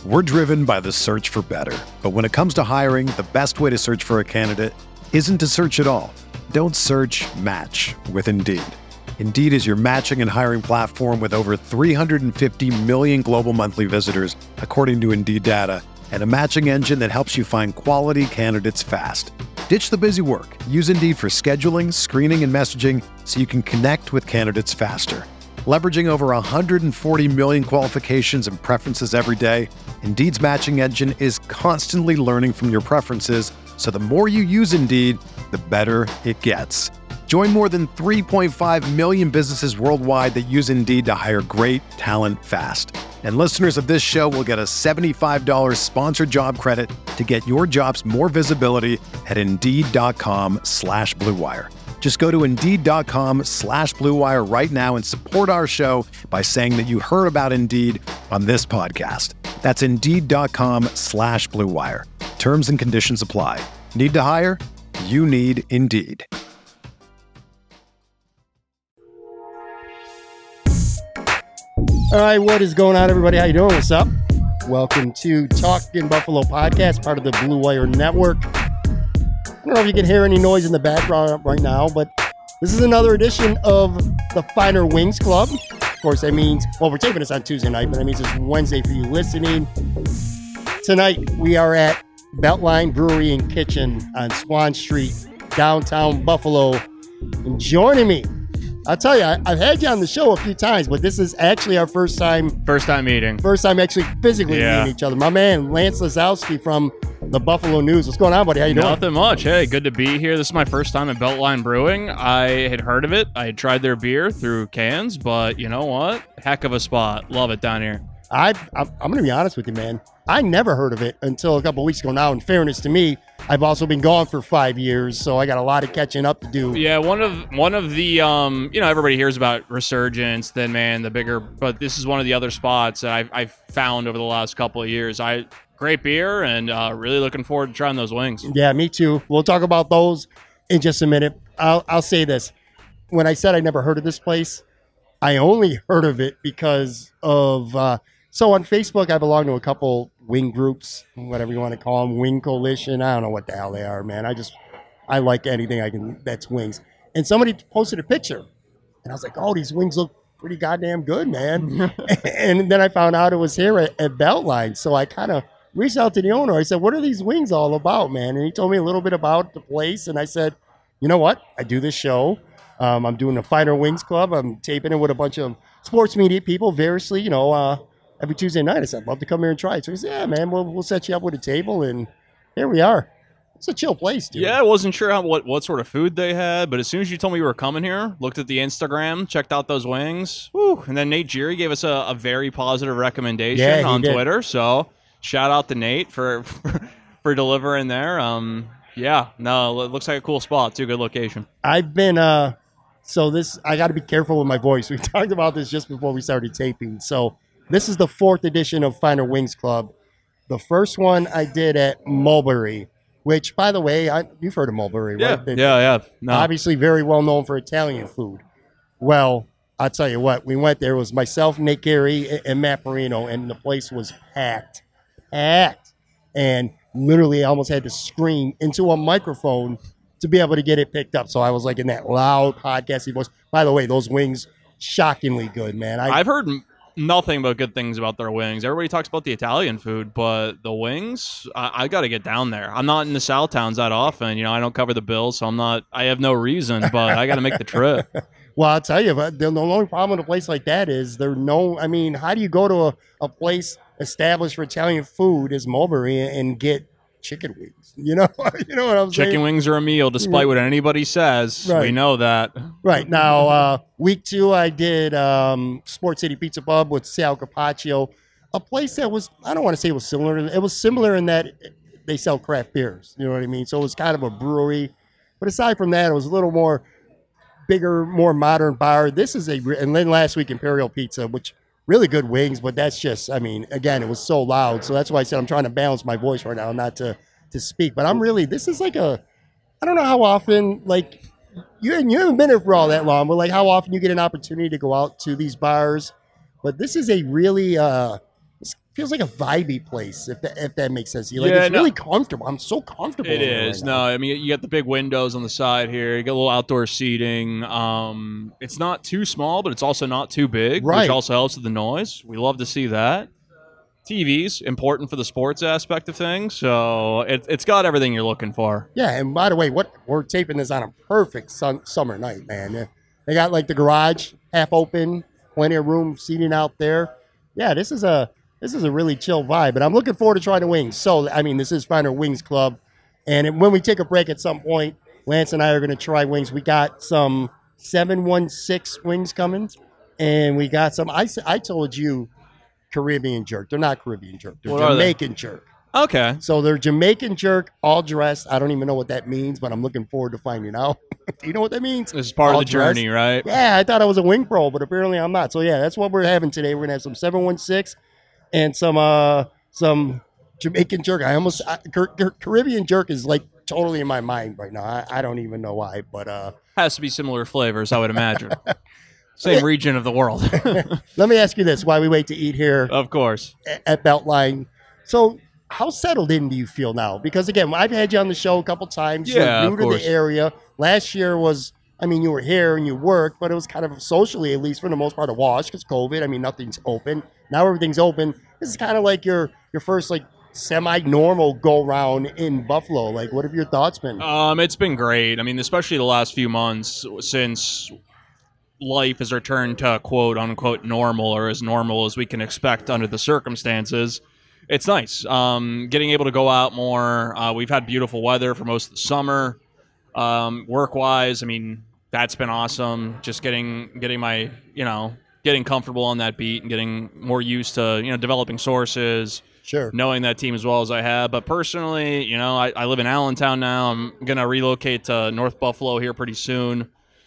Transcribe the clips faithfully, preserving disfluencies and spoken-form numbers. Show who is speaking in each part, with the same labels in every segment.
Speaker 1: We're driven by the search for better. But when it comes to hiring, the best way to search for a candidate isn't to search at all. Don't search, match with Indeed. Indeed is your matching and hiring platform with over three hundred fifty million global monthly visitors, according to Indeed data, and a matching engine that helps you find quality candidates fast. Ditch the busy work. Use Indeed for scheduling, screening, and messaging so you can connect with candidates faster. Leveraging over one hundred forty million qualifications and preferences every day, Indeed's matching engine is constantly learning from your preferences, so the more you use Indeed, the better it gets. Join more than three point five million businesses worldwide that use Indeed to hire great talent fast. And listeners of this show will get a seventy-five dollars sponsored job credit to get your jobs more visibility at Indeed.com slash Blue Wire. Just go to Indeed.com slash Blue Wire right now and support our show by saying that you heard about Indeed on this podcast. That's Indeed.com slash Blue Wire. Terms and conditions apply. Need to hire? You need Indeed.
Speaker 2: All right, what is going on, everybody? How you doing? What's up? Welcome to Talkin' Buffalo Podcast, part of the Blue Wire Network. I don't know if you can hear any noise in the background right now, but this is another edition of the Finer Wings Club. Of course, that means, well, we're taping this on Tuesday night, but that means it's Wednesday for you listening. Tonight, we are at Beltline Brewery and Kitchen on Swan Street, downtown Buffalo. And joining me, I'll tell you, I, I've had you on the show a few times, but this is actually our first time.
Speaker 3: First time meeting.
Speaker 2: First time actually physically
Speaker 3: yeah.
Speaker 2: meeting each other. My man, Lance Lazowski from the Buffalo News. What's going on, buddy? How you doing?
Speaker 3: Nothing much. Hey, good to be here. This is my first time at Beltline Brewing. I had heard of it. I had tried their beer through cans, but you know what? Heck of a spot. Love it down here.
Speaker 2: I, I'm, I'm going to be honest with you, man. I never heard of it until a couple of weeks ago. Now, in fairness to me, I've also been gone for five years, so I got a lot of catching up to do.
Speaker 3: Yeah, one of one of the, um, you know, everybody hears about Resurgence, Thin Man, the bigger, but this is one of the other spots that I've, I've found over the last couple of years. I Great beer, and uh, really looking forward to trying those wings.
Speaker 2: Yeah, me too. We'll talk about those in just a minute. I'll, I'll say this. When I said I never heard of this place, I only heard of it because of, uh, so on Facebook, I belong to a couple wing groups, whatever you want to call them, Wing Coalition. I don't know what the hell they are, man. I just, I like anything I can that's wings. And somebody posted a picture, and I was like, oh, these wings look pretty goddamn good, man. And then I found out it was here at, at Beltline, so I kind of reached out to the owner. I said, what are these wings all about, man? And he told me a little bit about the place, and I said, you know what? I do this show. Um, I'm doing a Finer Wings Club. I'm taping it with a bunch of sports media people, variously, you know, uh, every Tuesday night. I said, I'd love to come here and try it. So he said, yeah, man, we'll, we'll set you up with a table, and here we are. It's a chill place, dude.
Speaker 3: Yeah, I wasn't sure how, what, what sort of food they had, but as soon as you told me you were coming here, looked at the Instagram, checked out those wings, whew, and then Nate Geary gave us a, a very positive recommendation
Speaker 2: yeah,
Speaker 3: on
Speaker 2: did.
Speaker 3: Twitter, so shout out to Nate for for delivering there. Um, yeah, no, it looks like a cool spot. It's a good location.
Speaker 2: I've been, uh, so this, I got to be careful with my voice. We talked about this just before we started taping. So this is the fourth edition of Finer Wings Club. The first one I did at Mulberry, which, by the way, I, you've heard of Mulberry,
Speaker 3: yeah.
Speaker 2: right? They,
Speaker 3: yeah, yeah. No.
Speaker 2: Obviously very well known for Italian food. Well, I'll tell you what, we went there. It was myself, Nate Geary, and Matt Marino, and the place was packed. Packed. And literally I almost had to scream into a microphone to be able to get it picked up. So I was like in that loud podcasty voice. By the way, those wings, shockingly good, man. I,
Speaker 3: I've heard nothing but good things about their wings. Everybody talks about the Italian food, but the wings, I, I got to get down there. I'm not in the South Towns that often. You know, I don't cover the bills, so I'm not, I have no reason, but I got to make the trip.
Speaker 2: Well, I'll tell you, the, the only problem with a place like that is there no, I mean, how do you go to a, a place established for Italian food as Mulberry and get chicken wings? You know, you know what I'm
Speaker 3: chicken
Speaker 2: saying?
Speaker 3: Chicken wings are a meal, despite what anybody says.
Speaker 2: Right.
Speaker 3: We know that.
Speaker 2: Right. Now, uh, week two, I did um, Sports City Pizza Pub with Sal Carpaccio, a place that was, I don't want to say it was similar. It was similar in that they sell craft beers. You know what I mean? So it was kind of a brewery. But aside from that, it was a little more bigger, more modern bar. This is a, and then last week, Imperial Pizza, which really good wings, but that's just, I mean, again, it was so loud. So that's why I said I'm trying to balance my voice right now, not to, to speak. But I'm really, this is like a, I don't know how often, like, you, you haven't been here for all that long, but like how often you get an opportunity to go out to these bars. But this is a really, uh, it's feels like a vibey place, if that, if that makes sense. Like,
Speaker 3: Yeah,
Speaker 2: it's
Speaker 3: no.
Speaker 2: really comfortable. I'm so comfortable.
Speaker 3: It
Speaker 2: in there
Speaker 3: is.
Speaker 2: right
Speaker 3: No,
Speaker 2: now.
Speaker 3: I mean, you got the big windows on the side here. You got a little outdoor seating. Um, it's not too small, but it's also not too big,
Speaker 2: Right.
Speaker 3: which also helps with the noise. We love to see that. T Vs, important for the sports aspect of things. So it, it's got everything you're looking for.
Speaker 2: Yeah, and by the way, what we're taping this on a perfect sun, summer night, man. They got like the garage half open, plenty of room seating out there. Yeah, this is a this is a really chill vibe, and I'm looking forward to trying the wings. So, I mean, this is Finer Wings Club, and when we take a break at some point, Lance and I are going to try wings. We got some seven one six wings coming, and we got some. I s- I told you Caribbean jerk. They're not Caribbean jerk. They're
Speaker 3: What are they?
Speaker 2: Jamaican jerk.
Speaker 3: Okay.
Speaker 2: So they're Jamaican jerk, all dressed. I don't even know what that means, but I'm looking forward to finding out. Do you know what that means?
Speaker 3: This is part
Speaker 2: All
Speaker 3: of the
Speaker 2: dressed?
Speaker 3: journey, right?
Speaker 2: Yeah, I thought I was a wing pro, but apparently I'm not. So yeah, that's what we're having today. We're gonna have some seven one six and some uh some Jamaican jerk. I almost I, Car- Car- Caribbean jerk is like totally in my mind right now. I, I don't even know why, but uh,
Speaker 3: Has to be similar flavors, I would imagine. Same region of the world.
Speaker 2: let me ask you this: while we wait to eat here
Speaker 3: Of course.
Speaker 2: a- at Beltline, so how settled in do you feel now? Because again, I've had you on the show a couple times.
Speaker 3: Yeah,
Speaker 2: You're new
Speaker 3: of
Speaker 2: to
Speaker 3: course.
Speaker 2: the area. Last year was, I mean, you were here and you worked, but it was kind of socially, at least for the most part, a wash because COVID. I mean, nothing's open. Now everything's open. This is kind of like your your first like semi-normal go round in Buffalo. Like, what have your thoughts been?
Speaker 3: Um, it's been great. I mean, especially the last few months since life has returned to quote unquote normal, or as normal as we can expect under the circumstances. It's nice. Um, getting able to go out more. Uh, we've had beautiful weather for most of the summer. Um, work wise, I mean, that's been awesome. Just getting getting my you know getting comfortable on that beat and getting more used to you know developing sources.
Speaker 2: Sure.
Speaker 3: Knowing that team as well as I have. But personally, you know, I, I live in Allentown now. I'm going to relocate to North Buffalo here pretty soon.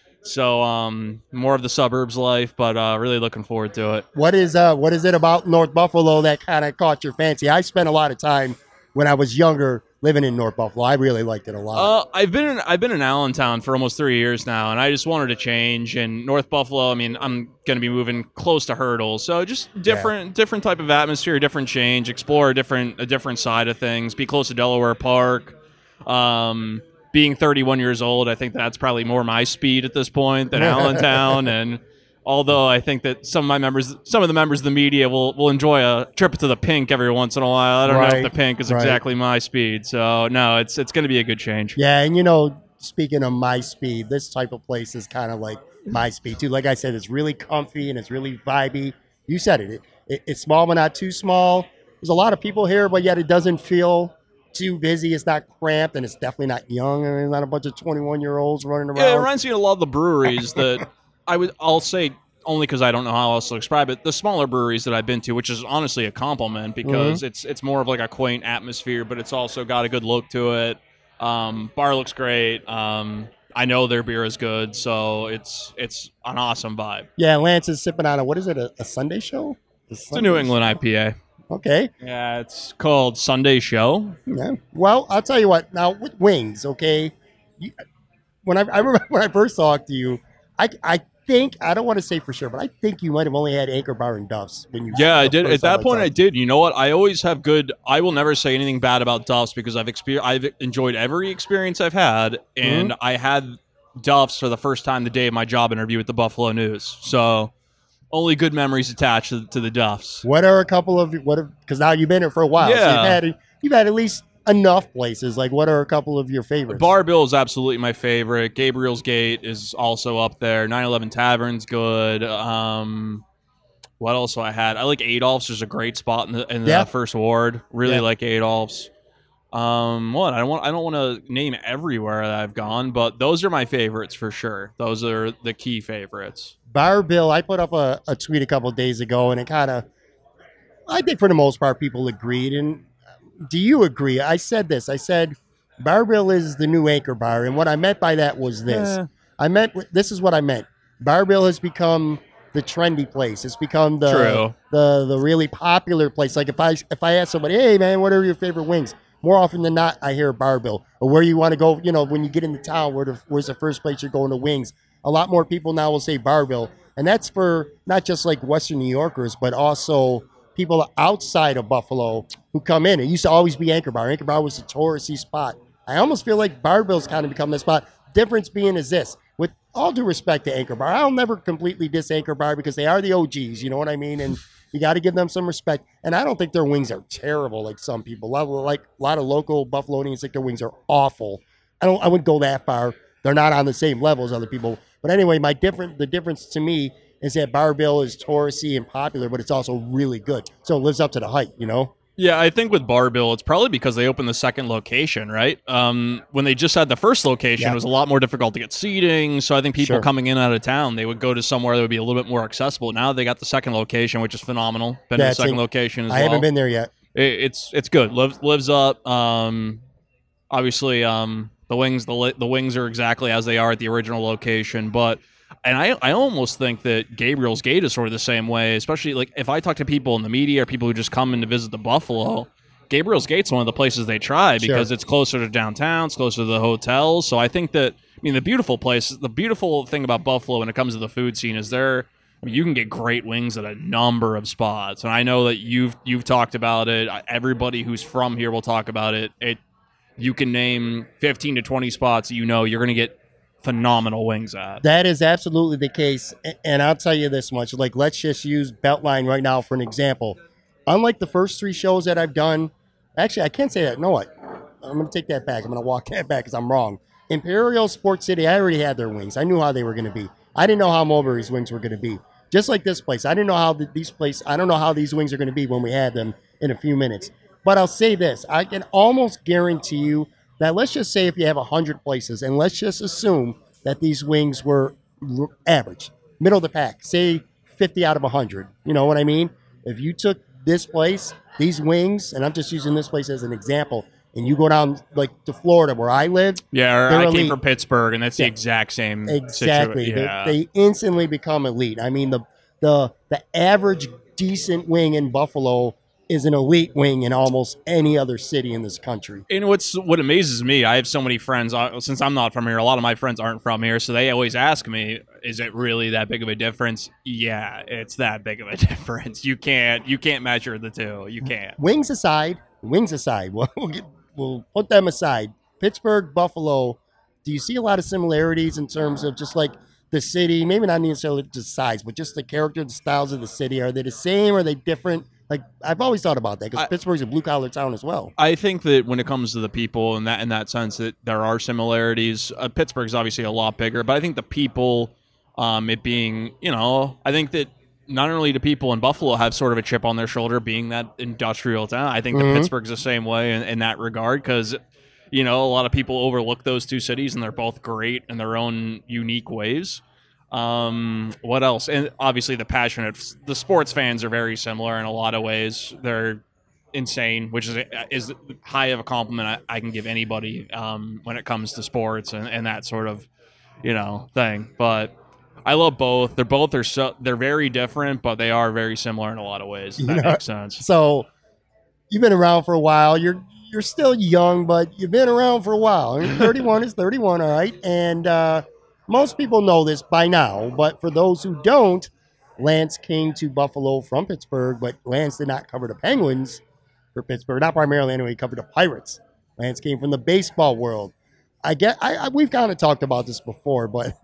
Speaker 3: So um, more of the suburbs life, but uh, really looking forward to it.
Speaker 2: What is uh what is it about North Buffalo that kind of caught your fancy? I spent a lot of time when I was younger living in North Buffalo. I really liked it a lot.
Speaker 3: Uh, I've been in, I've been in Allentown for almost three years now, and I just wanted to change. And North Buffalo, I mean, I'm going to be moving close to Hurdle, so just different different type of atmosphere, different change, explore a different a different side of things, be close to Delaware Park. Um, being thirty-one years old, I think that's probably more my speed at this point than Allentown. And although I think that some of my members, some of the members of the media will, will enjoy a trip to the Pink every once in a while. I don't know
Speaker 2: Right,
Speaker 3: if the Pink is
Speaker 2: right.
Speaker 3: exactly my speed. So no, it's it's going to be a good change.
Speaker 2: Yeah, and you know, speaking of my speed, this type of place is kind of like my speed too. Like I said, it's really comfy and it's really vibey. You said it. It, it. It's small but not too small. There's a lot of people here, but yet it doesn't feel too busy. It's not cramped, and it's definitely not young. I mean, not a bunch of twenty-one-year-olds running around.
Speaker 3: Yeah, it reminds me of a lot of the breweries that I would. I'll say only because I don't know how else to describe it. The smaller breweries that I've been to, which is honestly a compliment because
Speaker 2: Mm-hmm.
Speaker 3: it's it's more of like a quaint atmosphere, but it's also got a good look to it. Um, bar looks great. Um, I know their beer is good, so it's it's an awesome vibe.
Speaker 2: Yeah, Lance is sipping on a, what is it, a, a Sunday show?
Speaker 3: It's a New England I P A.
Speaker 2: Okay.
Speaker 3: Yeah, it's called Sunday Show.
Speaker 2: Yeah. Well, I'll tell you what. Now with wings, okay. You, when I, I remember when I first talked to you, I I think I don't want to say for sure, but I think you might have only had Anchor Bar and Duff's when you.
Speaker 3: Yeah, I
Speaker 2: the
Speaker 3: did.
Speaker 2: first
Speaker 3: At that
Speaker 2: time
Speaker 3: point, I
Speaker 2: talked.
Speaker 3: did. You know what? I always have good. I will never say anything bad about Duff's because I've exper- I've enjoyed every experience I've had, and
Speaker 2: Mm-hmm.
Speaker 3: I had Duff's for the first time the day of my job interview at the Buffalo News. So only good memories attached to, to the Duff's.
Speaker 2: What are a couple of what? Because now you've been here for a while, so
Speaker 3: Yeah.
Speaker 2: you've had you've had at least enough places. Like, what are a couple of your favorites?
Speaker 3: Bar Bill is absolutely my favorite. Gabriel's Gate is also up there. nine eleven Tavern's good. Um, what else do I had? I like Adolph's. There's a great spot in the, in the
Speaker 2: Yeah.
Speaker 3: first ward. Really
Speaker 2: Yeah.
Speaker 3: like Adolph's. Um, what I don't want I don't want to name everywhere that I've gone, but those are my favorites for sure. Those are the key favorites.
Speaker 2: Bar Bill, I put up a, a tweet a couple of days ago, and it kind of, I think for the most part, people agreed. And do you agree? I said this. I said, Bar Bill is the new Anchor Bar, and what I meant by that was this.
Speaker 3: Eh.
Speaker 2: I meant this is what I meant. Bar Bill has become the trendy place. It's become the
Speaker 3: True.
Speaker 2: the the really popular place. Like if I if I ask somebody, hey man, what are your favorite wings? More often than not, I hear Bar Bill. Or where you want to go, you know, when you get into town, where the, where's the first place you're going to wings? A lot more people now will say Bar Bill. And that's for not just like Western New Yorkers, but also people outside of Buffalo who come in. It used to always be Anchor Bar. Anchor Bar was a touristy spot. I almost feel like Barbell's kind of become the spot. Difference being is this, with all due respect to Anchor Bar, I'll never completely diss Anchor Bar because they are the O Gs, you know what I mean? And you got to give them some respect. And I don't think their wings are terrible like some people. Like a lot of local Buffalonians think their wings are awful. I don't. I wouldn't go that far. They're not on the same level as other people. But anyway, my different the difference to me is that Barbell is touristy and popular, but it's also really good. So it lives up to the hype, you know?
Speaker 3: Yeah, I think with Barbell, it's probably because they opened the second location, right? Um, when they just had the first location, yeah. It was a lot more difficult to get seating. So I think people
Speaker 2: Sure.
Speaker 3: coming in out of town, they would go to somewhere that would be a little bit more accessible. Now they got the second location, which is phenomenal. Been to the
Speaker 2: That's
Speaker 3: second
Speaker 2: in-
Speaker 3: location as
Speaker 2: I
Speaker 3: well.
Speaker 2: haven't been there yet.
Speaker 3: It, it's it's good. Lives lives up. Um, obviously, um, the wings the li- the wings are exactly as they are at the original location, but. And I, I almost think that Gabriel's Gate is sort of the same way, especially like if I talk to people in the media or people who just come in to visit the Buffalo, Gabriel's Gate's one of the places they try because
Speaker 2: Sure.
Speaker 3: it's closer to downtown, it's closer to the hotels. So I think that, I mean, the beautiful place, the beautiful thing about Buffalo when it comes to the food scene is there, I mean, you can get great wings at a number of spots. And I know that you've you've talked about it. Everybody who's from here will talk about it. It you can name fifteen to twenty spots that you know you're going to get phenomenal wings at.
Speaker 2: That is absolutely the case. A- And I'll tell you this much. Like, let's just use Beltline right now for an example. Unlike the first three shows that I've done, actually, I can't say that. No, what? I'm going to take that back. I'm going to walk that back because I'm wrong. Imperial Sports City, I already had their wings. I knew how they were going to be. I didn't know how Mulberry's wings were going to be. Just like this place. I didn't know how the, these place. I don't know how these wings are going to be when we had them in a few minutes. But I'll say this. I can almost guarantee you that let's just say if you have one hundred places, and let's just assume that these wings were r- average, middle of the pack, say fifty out of one hundred. You know what I mean? If you took this place, these wings, and I'm just using this place as an example, and you go down like to Florida where I live.
Speaker 3: Yeah, or
Speaker 2: they're
Speaker 3: I came
Speaker 2: elite.
Speaker 3: from Pittsburgh, and that's the
Speaker 2: Yeah.
Speaker 3: exact same
Speaker 2: Exactly.
Speaker 3: situation.
Speaker 2: They,
Speaker 3: Yeah.
Speaker 2: they instantly become elite. I mean, the the the average decent wing in Buffalo is an elite wing in almost any other city in this country.
Speaker 3: And what's what amazes me, I have so many friends. uh, Since I'm not from here, a lot of my friends aren't from here, so they always ask me, "Is it really that big of a difference?" Yeah, it's that big of a difference. You can't you can't measure the two. You can't.
Speaker 2: Wings aside, wings aside, we'll, we'll, get, we'll put them aside. Pittsburgh, Buffalo, do you see a lot of similarities in terms of just like the city, maybe not necessarily just size, but just the character, the styles of the city? Are they the same? Are they different? Like, I've always thought about that because
Speaker 3: I-
Speaker 2: Pittsburgh's a blue-collar town as well.
Speaker 3: I think that when it comes to the people in that in that sense, that there are similarities. Uh, Pittsburgh's obviously a lot bigger, but I think the people, um, it being, you know, I think that not only do people in Buffalo have sort of a chip on their shoulder being that industrial town, I think
Speaker 2: Mhm.
Speaker 3: that Pittsburgh's the same way in, in that regard because, you know, a lot of people overlook those two cities and they're both great in their own unique ways. Um, what else? And obviously the passionate, the sports fans are very similar in a lot of ways. They're insane, which is is high of a compliment I, I can give anybody um, when it comes to sports and, and that sort of, you know, thing. But I love both. They're both are so they're very different, but they are very similar in a lot of ways. If that
Speaker 2: You know,
Speaker 3: makes sense.
Speaker 2: So you've been around for a while. You're you're still young, but you've been around for a while. And thirty-one is thirty-one, all right? And uh, most people know this by now, but for those who don't, Lance came to Buffalo from Pittsburgh, but Lance did not cover the Penguins for Pittsburgh. Not primarily anyway, he covered the Pirates. Lance came from the baseball world. I get I, I we've kind of talked about this before, but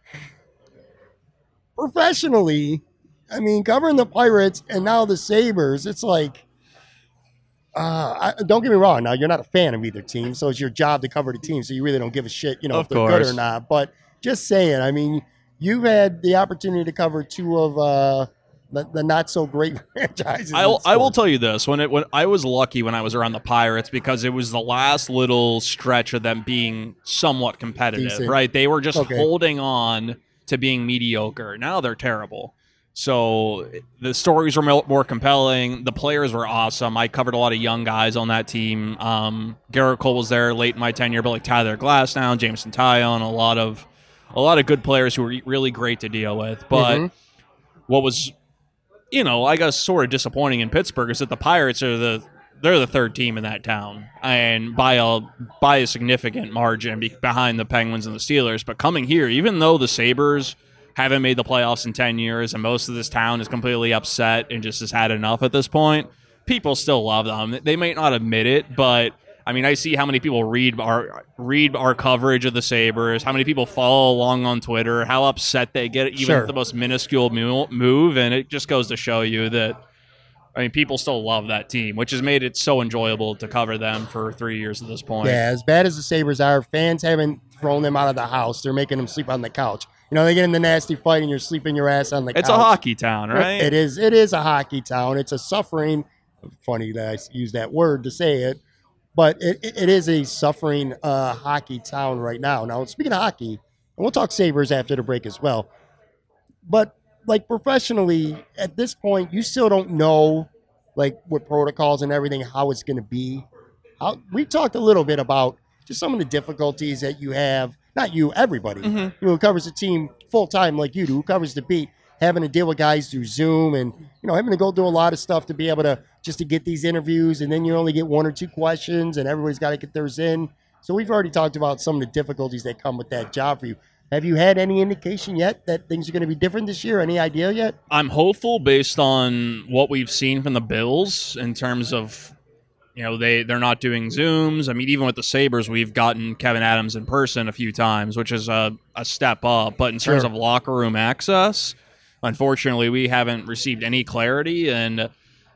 Speaker 2: professionally, I mean, covering the Pirates and now the Sabres, it's like, uh, I, don't get me wrong. Now, you're not a fan of either team, so it's your job to cover the team, so you really don't give a shit, you know,
Speaker 3: Of
Speaker 2: if they're good
Speaker 3: course.
Speaker 2: or not. But just saying, I mean, you've had the opportunity to cover two of uh, the, the not-so-great franchises.
Speaker 3: I will,
Speaker 2: in
Speaker 3: I will
Speaker 2: sports.
Speaker 3: tell you this: when it when I was lucky when I was around the Pirates because it was the last little stretch of them being somewhat competitive.
Speaker 2: Decent.
Speaker 3: Right? They were just
Speaker 2: Okay.
Speaker 3: holding on to being mediocre. Now they're terrible. So the stories were mo- more compelling. The players were awesome. I covered a lot of young guys on that team. Um, Garrett Cole was there late in my tenure, but like Tyler Glasnow, Jameson Tyon, a lot of a lot of good players who were really great to deal with. But
Speaker 2: Mhm.
Speaker 3: what was, you know, I guess sort of disappointing in Pittsburgh is that the Pirates are the they're the third team in that town and by a by a significant margin be, behind the Penguins and the Steelers. But coming here, even though the Sabres haven't made the playoffs in ten years, and most of this town is completely upset and just has had enough at this point. People still love them. They might not admit it, but I mean, I see how many people read our read our coverage of the Sabres, how many people follow along on Twitter, how upset they get even
Speaker 2: Sure.
Speaker 3: at the most minuscule mo- move, and it just goes to show you that, I mean, people still love that team, which has made it so enjoyable to cover them for three years at this point.
Speaker 2: Yeah, as bad as the Sabres are, fans haven't thrown them out of the house. They're making them sleep on the couch. You know, they get in the nasty fight and you're sleeping your ass on the couch.
Speaker 3: It's a hockey town, right?
Speaker 2: It is. It is a hockey town. It's a suffering. Funny that I use that word to say it, but it, it is a suffering uh, hockey town right now. Now, speaking of hockey, and we'll talk Sabres after the break as well, but like professionally, at this point, you still don't know like what protocols and everything, how it's going to be. How, we talked a little bit about just some of the difficulties that you have. Not you, everybody.
Speaker 3: Mm-hmm.
Speaker 2: You know, who covers the team full time like you do, who covers the beat, having to deal with guys through Zoom and, you know, having to go do a lot of stuff to be able to just to get these interviews, and then you only get one or two questions and everybody's got to get theirs in. So we've already talked about some of the difficulties that come with that job for you. Have you had any indication yet that things are going to be different this year? Any idea yet?
Speaker 3: I'm hopeful based on what we've seen from the Bills in terms of, you know, they, they're not doing Zooms. I mean, even with the Sabres, we've gotten Kevin Adams in person a few times, which is a, a step up. But in terms
Speaker 2: Sure.
Speaker 3: of locker room access, unfortunately, we haven't received any clarity, and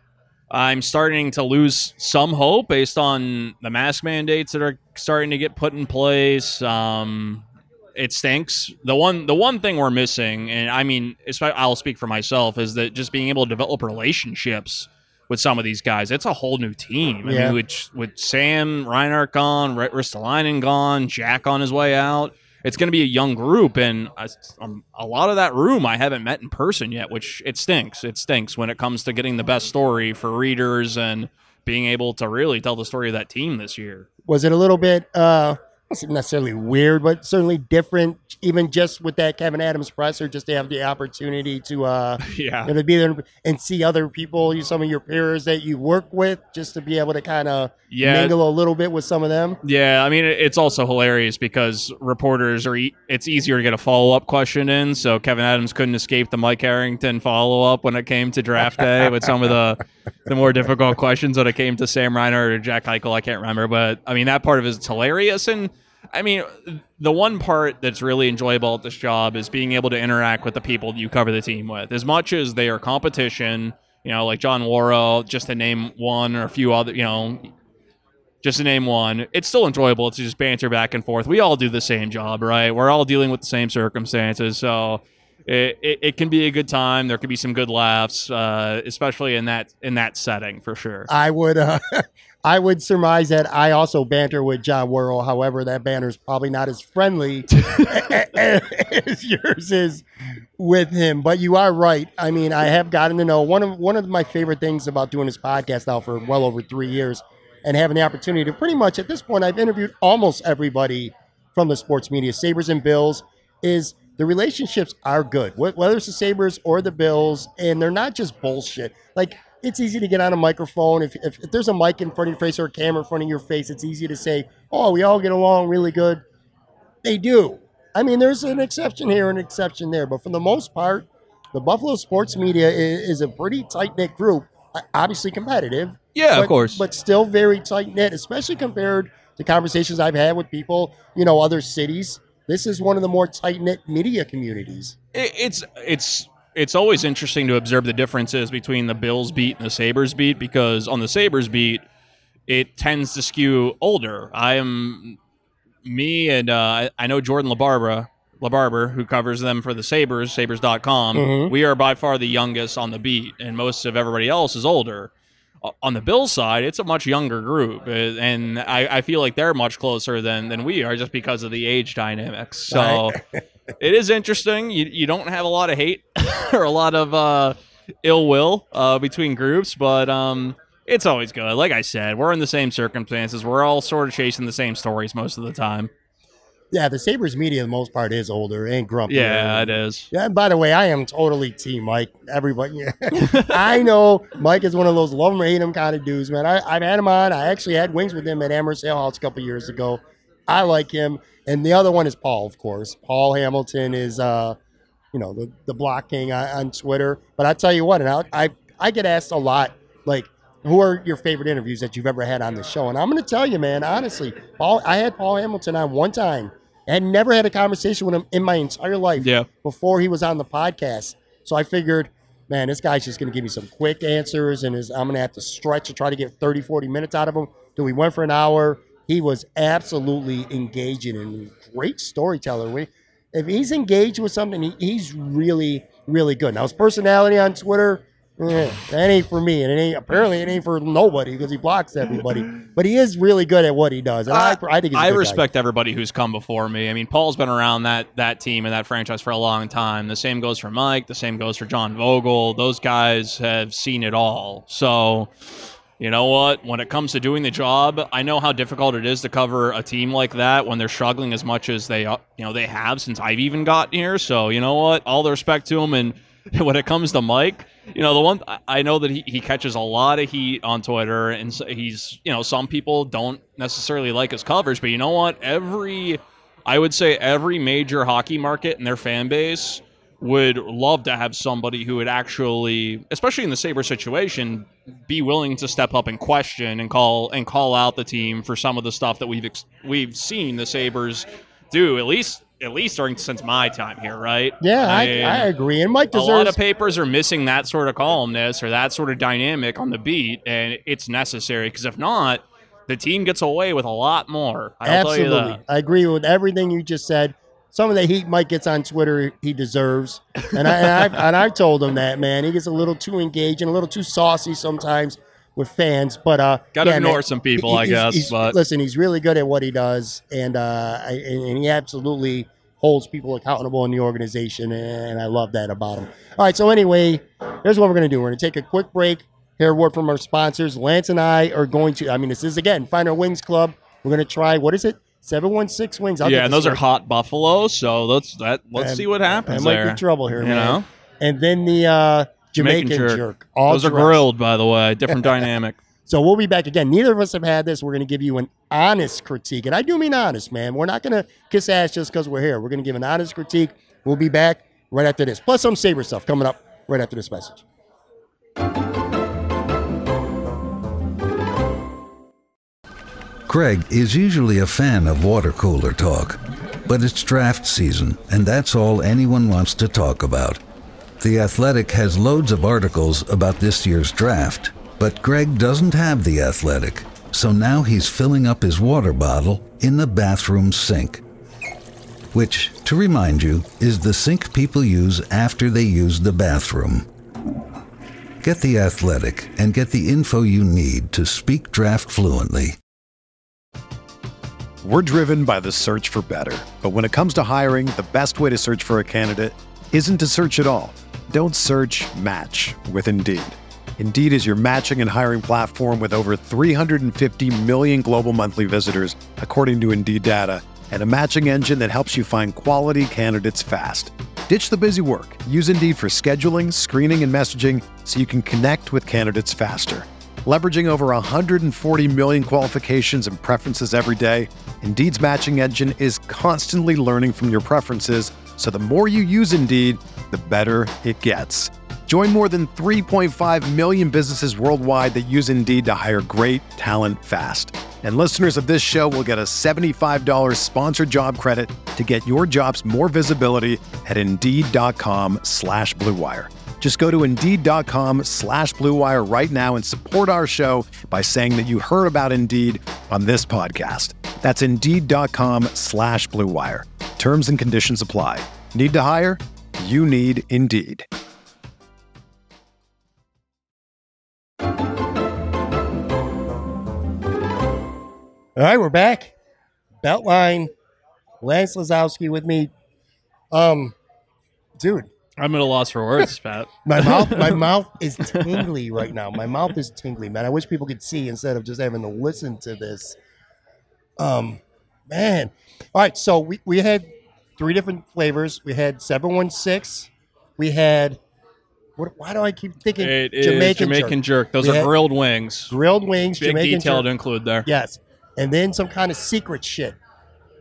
Speaker 3: I'm starting to lose some hope based on the mask mandates that are starting to get put in place. Um, it stinks. The one the one thing we're missing, and I mean, I'll speak for myself, is that just being able to develop relationships with some of these guys. It's a whole new team. I
Speaker 2: Yeah.
Speaker 3: mean, with, with Sam Reinhart gone, Ristolainen gone, Jack on his way out, it's going to be a young group, and a, um, a lot of that room I haven't met in person yet, which it stinks. It stinks when it comes to getting the best story for readers and being able to really tell the story of that team this year.
Speaker 2: Was it a little bit, uh, not necessarily weird, but certainly different, even just with that Kevin Adams presser, just to have the opportunity to, uh,
Speaker 3: Yeah.
Speaker 2: you know, to be there and see other people, you, some of your peers that you work with, just to be able to kind of
Speaker 3: Yeah.
Speaker 2: mingle a little bit with some of them?
Speaker 3: Yeah, I mean, it- it's also hilarious because reporters are, e- it's easier to get a follow-up question in, so Kevin Adams couldn't escape the Mike Harrington follow-up when it came to draft day with some of the, the more difficult questions when it came to Sam Reinhart or Jack Eichel, I can't remember, but I mean, that part of it is hilarious, and I mean, the one part that's really enjoyable at this job is being able to interact with the people that you cover the team with. As much as they are competition, you know, like John Worrell, just to name one, or a few other, you know, just to name one, it's still enjoyable to just banter back and forth. We all do the same job, right? We're all dealing with the same circumstances, so it, it, it can be a good time. There could be some good laughs, uh, especially in that in that setting, for sure.
Speaker 2: I would, uh, I would surmise that I also banter with John Worrell. However, that banter is probably not as friendly as yours is with him. But you are right. I mean, I have gotten to know one of one of my favorite things about doing this podcast now for well over three years, and having the opportunity to pretty much at this point, I've interviewed almost everybody from the sports media, Sabres and Bills, is the relationships are good, whether it's the Sabres or the Bills, and they're not just bullshit. Like, it's easy to get on a microphone. If, if, if there's a mic in front of your face or a camera in front of your face, it's easy to say, oh, we all get along really good. They do. I mean, there's an exception here and an exception there. But for the most part, the Buffalo sports media is, is a pretty tight-knit group, obviously competitive.
Speaker 3: Yeah,
Speaker 2: but,
Speaker 3: of course.
Speaker 2: But still very tight-knit, especially compared to conversations I've had with people, you know, other cities. This is one of the more tight-knit media communities.
Speaker 3: It, it's it's it's always interesting to observe the differences between the Bills beat and the Sabres beat, because on the Sabres beat, it tends to skew older. I am me and uh, I know Jordan LaBarbera, LaBarber, who covers them for the Sabres, Sabres dot com.
Speaker 2: Mhm.
Speaker 3: We are by far the youngest on the beat, and most of everybody else is older. On the Bills side, it's a much younger group, and I, I feel like they're much closer than, than we are, just because of the age dynamics. So it is interesting. You you don't have a lot of hate or a lot of uh, ill will uh, between groups, but um, it's always good. Like I said, we're in the same circumstances. We're all sort of chasing the same stories most of the time.
Speaker 2: Yeah, the Sabres media, for the most part, is older and grumpier.
Speaker 3: Yeah, it is.
Speaker 2: Yeah, and by the way, I am totally team Mike. Everybody, I know Mike is one of those love him or hate him kind of dudes, man. I, I've had him on. I actually had wings with him at Amherst Ale House a couple years ago. I like him. And the other one is Paul, of course. Paul Hamilton is uh, you know, the, the blocking on, on Twitter. But I tell you what, and I, I I get asked a lot, like, who are your favorite interviews that you've ever had on the show? And I'm going to tell you, man, honestly, Paul, I had Paul Hamilton on one time. I had never had a conversation with him in my entire life
Speaker 3: yeah.
Speaker 2: before he was on the podcast. So I figured, man, this guy's just going to give me some quick answers, and is, I'm going to have to stretch to try to get thirty, forty minutes out of him. So we went for an hour. He was absolutely engaging and great storyteller. We, if he's engaged with something, he, he's really, really good. Now, his personality on Twitter, eh, that ain't for me. And it ain't apparently it ain't for nobody because he blocks everybody. But he is really good at what he does. And uh, I, I think he's a
Speaker 3: I
Speaker 2: good
Speaker 3: respect
Speaker 2: guy.
Speaker 3: everybody who's come before me. I mean, Paul's been around that that team and that franchise for a long time. The same goes for Mike. The same goes for John Vogel. Those guys have seen it all. So, you know what? When it comes to doing the job, I know how difficult it is to cover a team like that when they're struggling as much as they, you know, they have since I've even gotten here. So, you know what? All the respect to him. And when it comes to Mike, you know, the one I know that he, he catches a lot of heat on Twitter, and he's, you know, some people don't necessarily like his covers, but you know what? Every, I would say every major hockey market and their fan base would love to have somebody who would actually, especially in the Sabres situation, be willing to step up and question and call and call out the team for some of the stuff that we've ex- we've seen the Sabres do, at least at least during since my time here, right?
Speaker 2: Yeah, I,
Speaker 3: I,
Speaker 2: I agree. And Mike deserves
Speaker 3: a lot of papers are missing that sort of columnist or that sort of dynamic on the beat, and it's necessary because if not, the team gets away with a lot more. I'll
Speaker 2: Absolutely.
Speaker 3: tell you that.
Speaker 2: I agree with everything you just said. Some of the heat Mike gets on Twitter, he deserves. And I and I've, and I've told him that, man. He gets a little too engaged and a little too saucy sometimes with fans. But uh,
Speaker 3: got to
Speaker 2: yeah,
Speaker 3: ignore
Speaker 2: man,
Speaker 3: some people,
Speaker 2: he,
Speaker 3: I
Speaker 2: he's,
Speaker 3: guess.
Speaker 2: He's,
Speaker 3: but
Speaker 2: listen, he's really good at what he does, and uh, I, and, and he absolutely holds people accountable in the organization, and I love that about him. All right, so anyway, here's what we're going to do. We're going to take a quick break, hear a word from our sponsors. Lance and I are going to, I mean, this is, again, Find Our Wings Club. We're going to try, what is it? seven one six Wings. I'll
Speaker 3: yeah, and those
Speaker 2: right.
Speaker 3: are hot buffaloes, so let's that let's
Speaker 2: and,
Speaker 3: see what happens
Speaker 2: That might
Speaker 3: there.
Speaker 2: be trouble here,
Speaker 3: you
Speaker 2: man.
Speaker 3: know?
Speaker 2: And then the uh, Jamaican,
Speaker 3: Jamaican jerk.
Speaker 2: jerk. All
Speaker 3: Those are
Speaker 2: dressed.
Speaker 3: grilled, by the way. Different dynamic.
Speaker 2: So we'll be back again. Neither of us have had this. We're going to give you an honest critique. And I do mean honest, man. We're not going to kiss ass just because we're here. We're going to give an honest critique. We'll be back right after this. Plus some Sabre stuff coming up right after this message.
Speaker 4: Greg is usually a fan of water cooler talk, but it's draft season, and that's all anyone wants to talk about. The Athletic has loads of articles about this year's draft, but Greg doesn't have The Athletic, so now he's filling up his water bottle in the bathroom sink. Which, to remind you, is the sink people use after they use the bathroom. Get The Athletic and get the info you need to speak draft fluently.
Speaker 1: We're driven by the search for better. But when it comes to hiring, the best way to search for a candidate isn't to search at all. Don't search, match with Indeed. Indeed is your matching and hiring platform with over three hundred fifty million global monthly visitors, according to Indeed data, and a matching engine that helps you find quality candidates fast. Ditch the busy work. Use Indeed for scheduling, screening, and messaging so you can connect with candidates faster. Leveraging over one hundred forty million qualifications and preferences every day, Indeed's matching engine is constantly learning from your preferences, so the more you use Indeed, the better it gets. Join more than three point five million businesses worldwide that use Indeed to hire great talent fast. And listeners of this show will get a seventy-five dollars sponsored job credit to get your jobs more visibility at Indeed.com slash Blue Wire. Just go to Indeed.com slash Blue Wire right now and support our show by saying that you heard about Indeed on this podcast. That's Indeed.com slash Blue Wire. Terms and conditions apply. Need to hire? You need Indeed.
Speaker 2: All right, we're back. Beltline, Lance Lazowski with me. Um, dude.
Speaker 3: I'm at a loss for words, Pat.
Speaker 2: My mouth, my mouth is tingly right now. My mouth is tingly, man. I wish people could see instead of just having to listen to this. Um, man. All right, so we, we had three different flavors. We had seven one six. We had, what, why do I keep thinking
Speaker 3: It is
Speaker 2: Jamaican,
Speaker 3: Jamaican jerk.
Speaker 2: jerk?
Speaker 3: Those
Speaker 2: We
Speaker 3: are
Speaker 2: had
Speaker 3: grilled wings.
Speaker 2: grilled wings,
Speaker 3: Big
Speaker 2: Jamaican
Speaker 3: detail
Speaker 2: jerk.
Speaker 3: to include there.
Speaker 2: Yes. And then some kind of secret shit.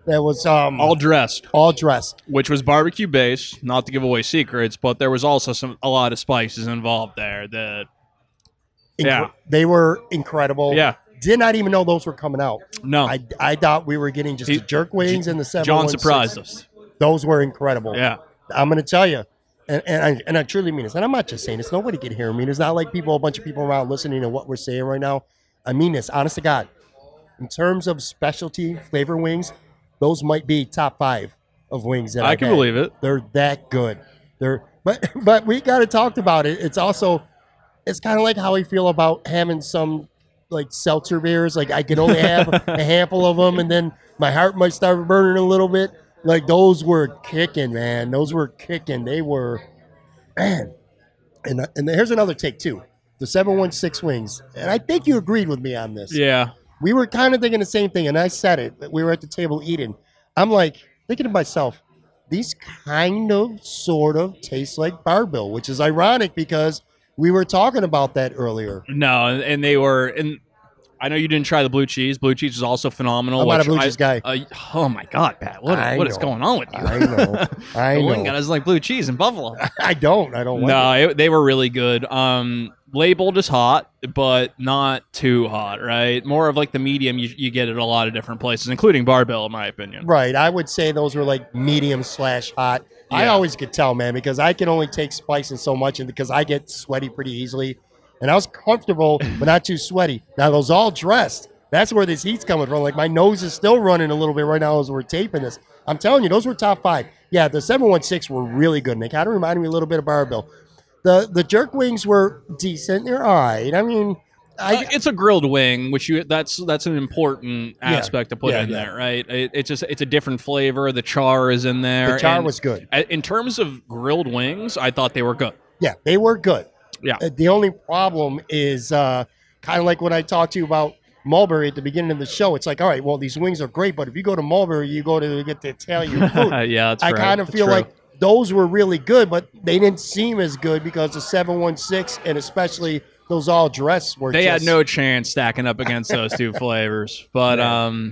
Speaker 2: that was um,
Speaker 3: All dressed,
Speaker 2: all dressed.
Speaker 3: which was barbecue based. Not to give away secrets, but there was also some a lot of spices involved there. That
Speaker 2: Incre-
Speaker 3: Yeah.
Speaker 2: They were incredible.
Speaker 3: yeah,
Speaker 2: Did not even know those were coming out.
Speaker 3: no,
Speaker 2: I, I thought we were getting just
Speaker 3: He-
Speaker 2: the jerk wings and the seven.
Speaker 3: John surprised us.
Speaker 2: Those were incredible.
Speaker 3: Yeah,
Speaker 2: I'm going to tell you, and, and, I, and I truly mean this, and I'm not just saying this. Nobody can hear me. It's not like people, a bunch of people around listening to what we're saying right now. I mean this, honest to God. In terms of specialty flavor wings, those might be top five of wings that
Speaker 3: I
Speaker 2: I've
Speaker 3: can
Speaker 2: had.
Speaker 3: believe it.
Speaker 2: They're that good. They're but but we got to talk about it. It's also it's kind of like how I feel about having some like seltzer beers. Like I can only have a handful of them, and then my heart might start burning a little bit. Like those were kicking, man. Those were kicking. They were, man. And and here's another take too. The seven one six wings, and I think you agreed with me on this.
Speaker 3: Yeah,
Speaker 2: We were kind of thinking the same thing, and I said it. We were at the table eating. I'm like thinking to myself, these kind of, sort of taste like Bar-Bill, which is ironic because we were talking about that earlier.
Speaker 3: no, and, and they were. And I know you didn't try the blue cheese. Blue cheese was also phenomenal.
Speaker 2: I'm not a
Speaker 3: which
Speaker 2: blue
Speaker 3: I-
Speaker 2: cheese guy.
Speaker 3: Uh, oh my God, Pat! What
Speaker 2: I
Speaker 3: what is
Speaker 2: know.
Speaker 3: going on with you?
Speaker 2: I know. I
Speaker 3: The wing
Speaker 2: know.
Speaker 3: guys like blue cheese in Buffalo.
Speaker 2: I don't. I don't like
Speaker 3: No,
Speaker 2: it.
Speaker 3: it, they were really good. Um, labeled as hot, but not too hot, right? More of like the medium you, you get at a lot of different places, including Bar-Bill, in my opinion.
Speaker 2: Right. I would say those were like medium slash hot. I
Speaker 3: Yeah.
Speaker 2: always could tell, man, because I can only take spice and so much, and because I get sweaty pretty easily. And I was comfortable, but not too sweaty. Now, those all dressed, that's where this heat's coming from. Like, my nose is still running a little bit right now as we're taping this. I'm telling you, those were top five. Yeah, the seven one six were really good, and they kind of reminded me a little bit of Bar-Bill. The the jerk wings were decent. They're all right. I mean, I,
Speaker 3: Uh, it's a grilled wing, which you that's that's an important
Speaker 2: Yeah.
Speaker 3: aspect to put
Speaker 2: Yeah,
Speaker 3: in
Speaker 2: yeah.
Speaker 3: there, right? It, it's just it's a different flavor. The char is in there.
Speaker 2: the char
Speaker 3: and
Speaker 2: was good.
Speaker 3: a- In terms of grilled wings, I thought they were good.
Speaker 2: Yeah, they were good.
Speaker 3: Yeah.
Speaker 2: Uh, the only problem is uh, kind of like when I talked to you about Mulberry at the beginning of the show. It's like, all right, well, these wings are great, but if you go to Mulberry, you go to get the Italian food.
Speaker 3: yeah, that's
Speaker 2: I
Speaker 3: right.
Speaker 2: kind of
Speaker 3: That's
Speaker 2: feel
Speaker 3: true.
Speaker 2: like those were really good, but they didn't seem as good because the seven one six and especially those all dress were
Speaker 3: they
Speaker 2: just,
Speaker 3: had no chance stacking up against those two flavors. But
Speaker 2: Yeah.
Speaker 3: um,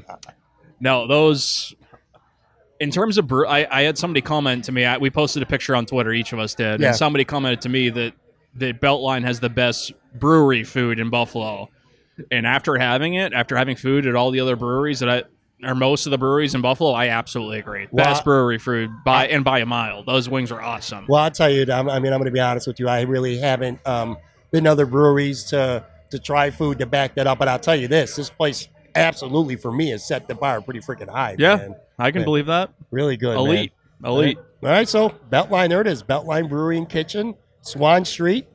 Speaker 3: no, those. In terms of brew, I, I had somebody comment to me. I, we posted a picture on Twitter. Each of us did,
Speaker 2: Yeah.
Speaker 3: and somebody commented to me that that Beltline has the best brewery food in Buffalo. And after having it, after having food at all the other breweries that I or most of the breweries in Buffalo, I absolutely agree.
Speaker 2: Well,
Speaker 3: Best brewery food by and by a mile. Those wings are awesome.
Speaker 2: Well, I'll tell you, I'm, I mean, I'm going to be honest with you. I really haven't um, been to other breweries to to try food to back that up. But I'll tell you this: this place absolutely for me has set the bar pretty freaking high.
Speaker 3: Yeah,
Speaker 2: man.
Speaker 3: I can
Speaker 2: Yeah.
Speaker 3: believe that.
Speaker 2: Really good,
Speaker 3: Elite,
Speaker 2: man.
Speaker 3: elite.
Speaker 2: All right, so Beltline, there it is. Beltline Brewery and Kitchen, Swan Street.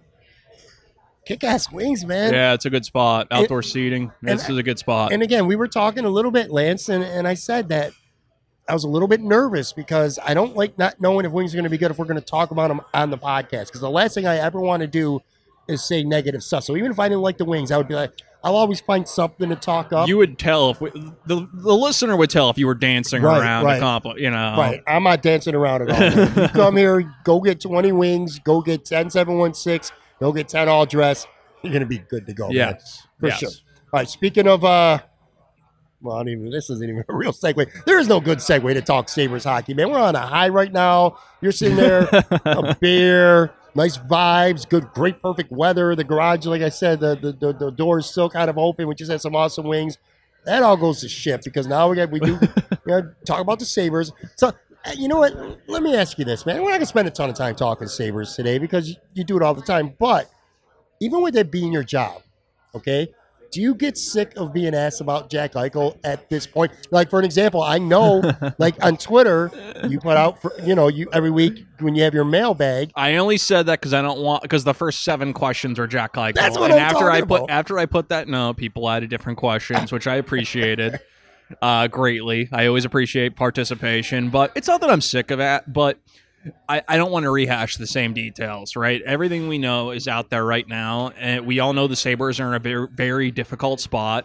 Speaker 2: Kick-ass wings, man.
Speaker 3: Yeah, it's a good spot. Outdoor seating. This is a good spot.
Speaker 2: And again, we were talking a little bit, Lance, and, and I said that I was a little bit nervous because I don't like not knowing if wings are going to be good if we're going to talk about them on the podcast. Because the last thing I ever want to do is say negative stuff. So even if I didn't like the wings, I would be like, I'll always find something to talk up.
Speaker 3: You would tell if we, the the listener would tell if you were dancing
Speaker 2: Right,
Speaker 3: around
Speaker 2: right.
Speaker 3: the compliment. You know,
Speaker 2: Right. I'm not dancing around at all. You come here, go get twenty wings, go get ten seven one six, go get ten all dress. You're going to be good to go. man.
Speaker 3: Yes,
Speaker 2: For
Speaker 3: yes.
Speaker 2: sure. All right. Speaking of, uh, well, I don't even, this isn't even a real segue. There is no good segue to talk Sabres hockey, man. We're on a high right now. You're sitting there, a beer, nice vibes, good, great, perfect weather. The garage, like I said, the the, the, the door is still kind of open. We just had some awesome wings. That all goes to shit because now we got we do you know, talk about the Sabres. So uh, you know what? Let me ask you this, man. We're not gonna spend a ton of time talking Sabres today because you, you do it all the time. But even with it being your job, okay, do you get sick of being asked about Jack Eichel at this point? Like, for an example, I know, like on Twitter, you put out, for, you know, you every week when you have your mailbag.
Speaker 3: I only said that because I don't want because the first seven questions were Jack Eichel.
Speaker 2: That's what
Speaker 3: and
Speaker 2: I'm
Speaker 3: after I
Speaker 2: talking
Speaker 3: put
Speaker 2: about.
Speaker 3: after I put that no, people added different questions, which I appreciated uh, greatly. I always appreciate participation, but it's not that I'm sick of it, but I, I don't want to rehash the same details, right? Everything we know is out there right now, and we all know the Sabres are in a very, very difficult spot,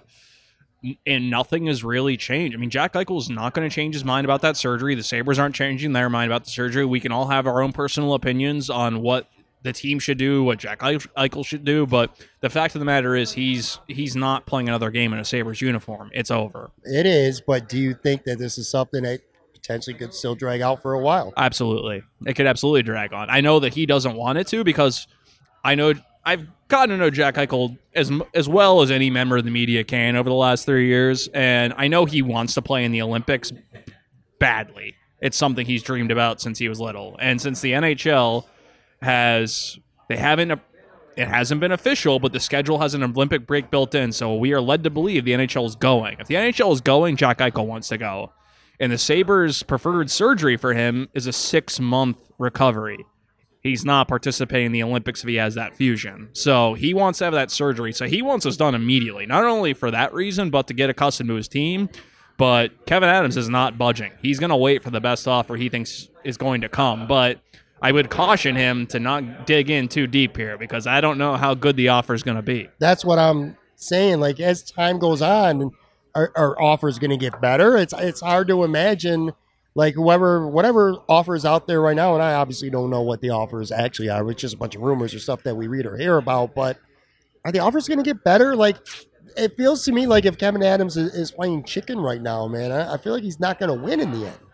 Speaker 3: and nothing has really changed. I mean, Jack Eichel is not going to change his mind about that surgery. The Sabres aren't changing their mind about the surgery. We can all have our own personal opinions on what the team should do, what Jack Eichel should do, but the fact of the matter is he's he's not playing another game in a Sabres uniform. It's over.
Speaker 2: It is, but do you think that this is something that potentially could still drag out for a while?
Speaker 3: Absolutely. It could absolutely drag on. I know that he doesn't want it to, because I know I've gotten to know Jack Eichel as as well as any member of the media can over the last three years, and I know he wants to play in the Olympics badly. It's something he's dreamed about since he was little. And since the N H L has, they haven't, it hasn't been official, but the schedule has an Olympic break built in, so we are led to believe the N H L is going. If the N H L is going, Jack Eichel wants to go. And the Sabres' preferred surgery for him is a six-month recovery. He's not participating in the Olympics if he has that fusion. So he wants to have that surgery. So he wants us done immediately, not only for that reason, but to get accustomed to his team. But Kevin Adams is not budging. He's going to wait for the best offer he thinks is going to come. But I would caution him to not dig in too deep here, because I don't know how good the offer is going to be.
Speaker 2: That's what I'm saying. Like, as time goes on, our, our offer is going to get better. It's it's hard to imagine, like, whoever, whatever offer is out there right now, and I obviously don't know what the offers actually are. It's just a bunch of rumors or stuff that we read or hear about. But are the offers going to get better? Like, it feels to me like if Kevin Adams is, is playing chicken right now, man, I, I feel like he's not going to win in the end.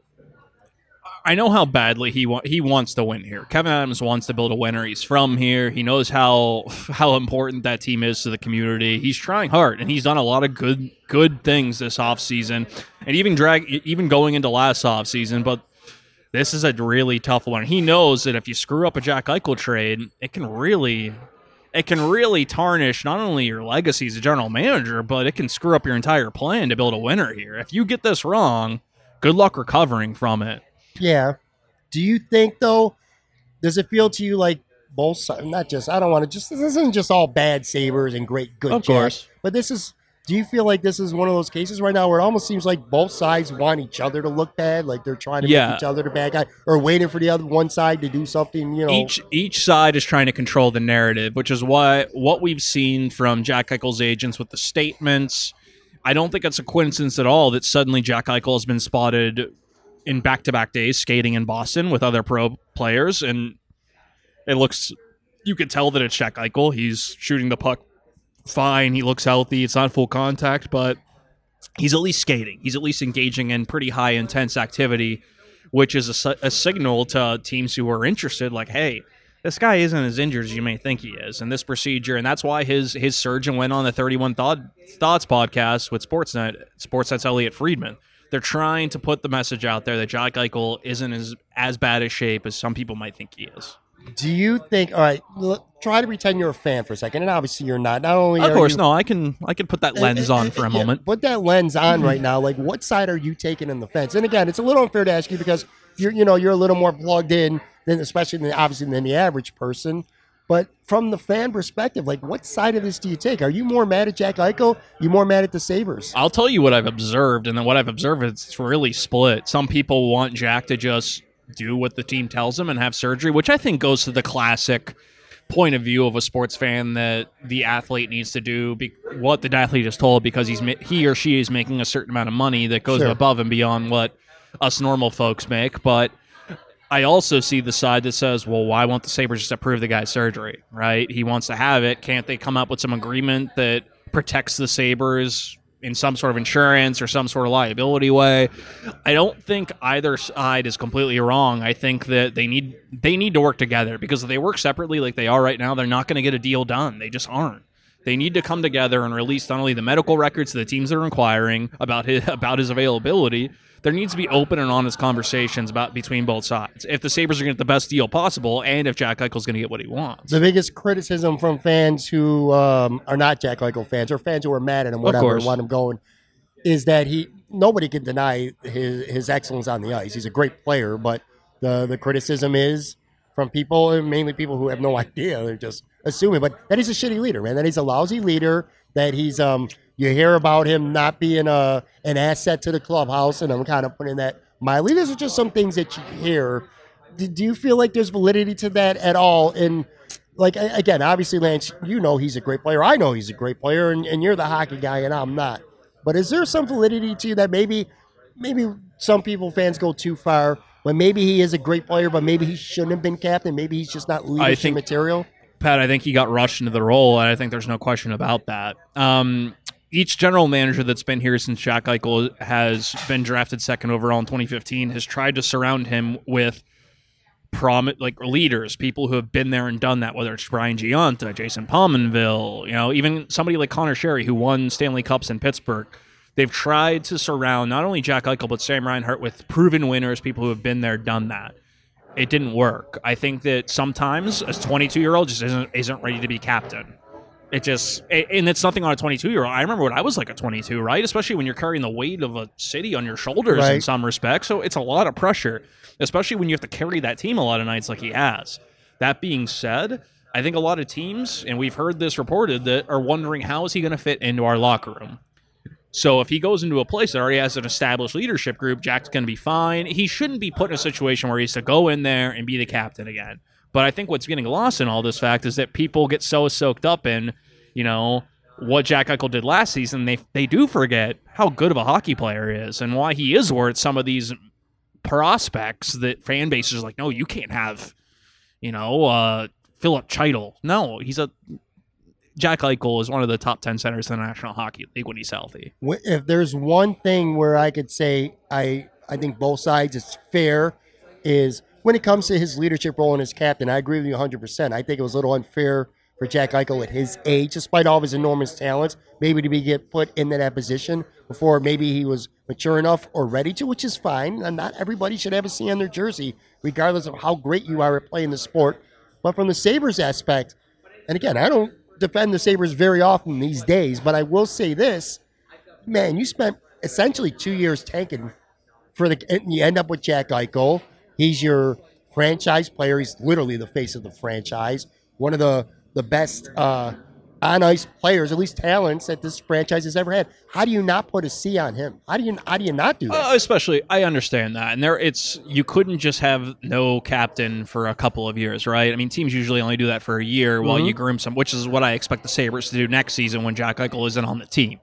Speaker 3: I know how badly he wa- he wants to win here. Kevin Adams wants to build a winner. He's from here. He knows how how important that team is to the community. He's trying hard, and he's done a lot of good good things this offseason, and even drag even going into last offseason. But this is a really tough one. He knows that if you screw up a Jack Eichel trade, it can really it can really tarnish not only your legacy as a general manager, but it can screw up your entire plan to build a winner here. If you get this wrong, good luck recovering from it.
Speaker 2: Yeah. Do you think, though, does it feel to you like both sides, not just, I don't want to just, this isn't just all bad Sabres and great good
Speaker 3: Of
Speaker 2: Jack,
Speaker 3: course.
Speaker 2: but this is, do you feel like this is one of those cases right now where it almost seems like both sides want each other to look bad, like they're trying to
Speaker 3: Yeah.
Speaker 2: make each other the bad guy, or waiting for the other one side to do something, you know?
Speaker 3: Each each side is trying to control the narrative, which is why what we've seen from Jack Eichel's agents with the statements. I don't think it's a coincidence at all that suddenly Jack Eichel has been spotted in back-to-back days skating in Boston with other pro players, and it looks, you could tell that it's Jack Eichel. He's shooting the puck fine. He looks healthy. It's not full contact, but he's at least skating. He's at least engaging in pretty high intense activity, which is a, a signal to teams who are interested, like, hey, this guy isn't as injured as you may think he is. And this procedure, and that's why his his surgeon went on the thirty-one Thought, Thoughts podcast with Sportsnet, Sportsnet's Elliot Friedman. They're trying to put the message out there that Jack Eichel isn't as, as bad a shape as some people might think he is.
Speaker 2: Do you think, all right, look, try to pretend you're a fan for a second, and obviously you're not. Not only
Speaker 3: Of
Speaker 2: are
Speaker 3: course,
Speaker 2: you,
Speaker 3: no, I can I can put that lens on for a
Speaker 2: Yeah,
Speaker 3: moment.
Speaker 2: Put that lens on right now. Like, what side are you taking in the fence? And again, it's a little unfair to ask you because you're, you know, you're a little more plugged in than, especially than, obviously than the average person. But from the fan perspective, like, what side of this do you take? Are you more mad at Jack Eichel? You more mad at the Sabres?
Speaker 3: I'll tell you what I've observed, and then what I've observed is it's really split. Some people want Jack to just do what the team tells him and have surgery, which I think goes to the classic point of view of a sports fan that the athlete needs to do be- what the athlete is told because he's ma- he or she is making a certain amount of money that goes
Speaker 2: Sure.
Speaker 3: above and beyond what us normal folks make. But I also see the side that says, well, why won't the Sabres just approve the guy's surgery, right? He wants to have it. Can't they come up with some agreement that protects the Sabres in some sort of insurance or some sort of liability way? I don't think either side is completely wrong. I think that they need they need to work together, because if they work separately like they are right now, they're not going to get a deal done. They just aren't. They need to come together and release not only the medical records to the teams that are inquiring about his, about his availability. There needs to be open and honest conversations about between both sides. If the Sabres are going to get the best deal possible, and if Jack Eichel's going to get what he wants.
Speaker 2: The biggest criticism from fans who um, are not Jack Eichel fans, or fans who are mad at him, whatever,
Speaker 3: course.
Speaker 2: and want him going, is that he nobody can deny his his excellence on the ice. He's a great player, but the the criticism is from people, and mainly people who have no idea. They're just assuming, but that he's a shitty leader, man. That he's a lousy leader. That he's um. You hear about him not being a an asset to the clubhouse, and I'm kind of putting that mildly. These are just some things that you hear. Do, do you feel like there's validity to that at all? And, like, again, obviously, Lance, you know he's a great player. I know he's a great player, and, and you're the hockey guy, and I'm not. But is there some validity to that maybe maybe some people, fans, go too far But maybe he is a great player, but maybe he shouldn't have been captain. Maybe he's just not leadership
Speaker 3: think-
Speaker 2: material.
Speaker 3: Pat, I think he got rushed into the role, and I think there's no question about that. Um, each general manager that's been here since Jack Eichel has been drafted second overall in twenty fifteen has tried to surround him with prom like leaders, people who have been there and done that, whether it's Brian Giunta, Jason Pominville, you know, even somebody like Connor Sherry, who won Stanley Cups in Pittsburgh. They've tried to surround not only Jack Eichel, but Sam Reinhart with proven winners, people who have been there, done that. It didn't work. I think that sometimes a twenty-two-year-old just isn't isn't ready to be captain. It just, and it's nothing on a twenty-two-year-old. I remember when I was like a twenty-two, right? Especially when you're carrying the weight of a city on your shoulders
Speaker 2: right.
Speaker 3: in some respects. So it's a lot of pressure, especially when you have to carry that team a lot of nights like he has. That being said, I think a lot of teams, and we've heard this reported, that are wondering how is he going to fit into our locker room. So if he goes into a place that already has an established leadership group, Jack's going to be fine. He shouldn't be put in a situation where he has to go in there and be the captain again. But I think what's getting lost in all this fact is that people get so soaked up in, you know, what Jack Eichel did last season. They they do forget how good of a hockey player he is and why he is worth some of these prospects that fan bases are like, no, you can't have, you know, uh, Philip Cheitel. No, he's a... Jack Eichel is one of the top ten centers in the National Hockey League when he's healthy.
Speaker 2: If there's one thing where I could say I I think both sides is fair is when it comes to his leadership role and his captain, I agree with you one hundred percent. I think it was a little unfair for Jack Eichel at his age, despite all of his enormous talents, maybe to be get put into that position before maybe he was mature enough or ready to, which is fine. And not everybody should have a C on their jersey, regardless of how great you are at playing the sport. But from the Sabres aspect, and again, I don't defend the Sabres very often these days, but I will say this, man, you spent essentially two years tanking for the, and you end up with Jack Eichel. He's your franchise player. He's literally the face of the franchise. One of the, the best uh, on-ice players, at least talents, that this franchise has ever had. How do you not put a C on him? How do you how do you not do that?
Speaker 3: Uh, especially, I understand that, and there, it's you couldn't just have no captain for a couple of years, right? I mean, teams usually only do that for a year mm-hmm. while you groom some, which is what I expect the Sabres to do next season when Jack Eichel isn't on the team.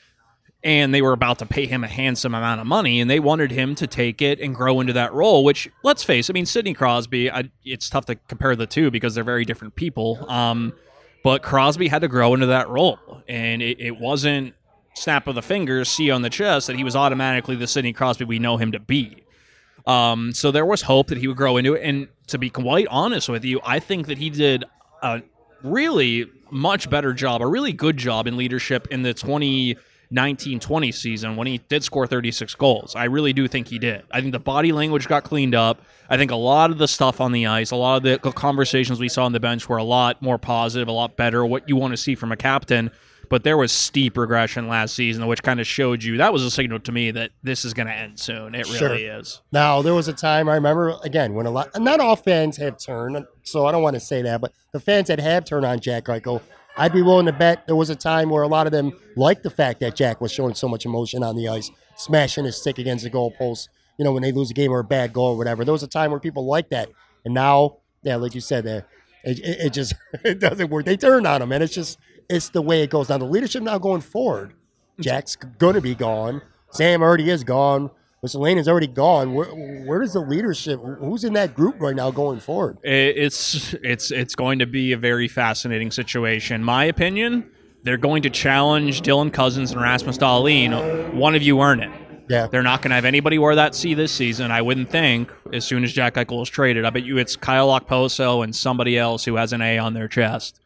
Speaker 3: And they were about to pay him a handsome amount of money, and they wanted him to take it and grow into that role, which, let's face it, I mean, Sidney Crosby, I, it's tough to compare the two because they're very different people, um, but Crosby had to grow into that role, and it, it wasn't snap of the fingers, C on the chest, that he was automatically the Sidney Crosby we know him to be. Um, so there was hope that he would grow into it, and to be quite honest with you, I think that he did a really much better job, a really good job in leadership in the twenty nineteen twenty season when he did score thirty-six goals. I really do think he did. I think the body language got cleaned up. I think a lot of the stuff on the ice, a lot of the conversations we saw on the bench were a lot more positive, a lot better, what you want to see from a captain. But there was steep regression last season, which kind of showed you, that was a signal to me that this is going to end soon. It really
Speaker 2: sure.
Speaker 3: is.
Speaker 2: Now, there was a time, I remember, again, when a lot, not all fans have turned, so I don't want to say that, but the fans that have turned on Jack Eichel, I'd be willing to bet there was a time where a lot of them liked the fact that Jack was showing so much emotion on the ice, smashing his stick against the goalpost, you know, when they lose a game or a bad goal or whatever. There was a time where people liked that. And now, yeah, like you said, there, it, it, it just it doesn't work. They turned on him, and it's just it's the way it goes. Now, the leadership now going forward, Jack's going to be gone. Sam already is gone. Miscellaneous already gone. Where, where does the leadership? Who's in that group right now going forward?
Speaker 3: It's it's it's going to be a very fascinating situation. My opinion, they're going to challenge Dylan Cousins and Rasmus Dahlin. One of you earn it.
Speaker 2: Yeah,
Speaker 3: they're not going to have anybody wear that C this season. I wouldn't think. As soon as Jack Eichel is traded, I bet you it's Kyle Okposo and somebody else who has an A on their chest.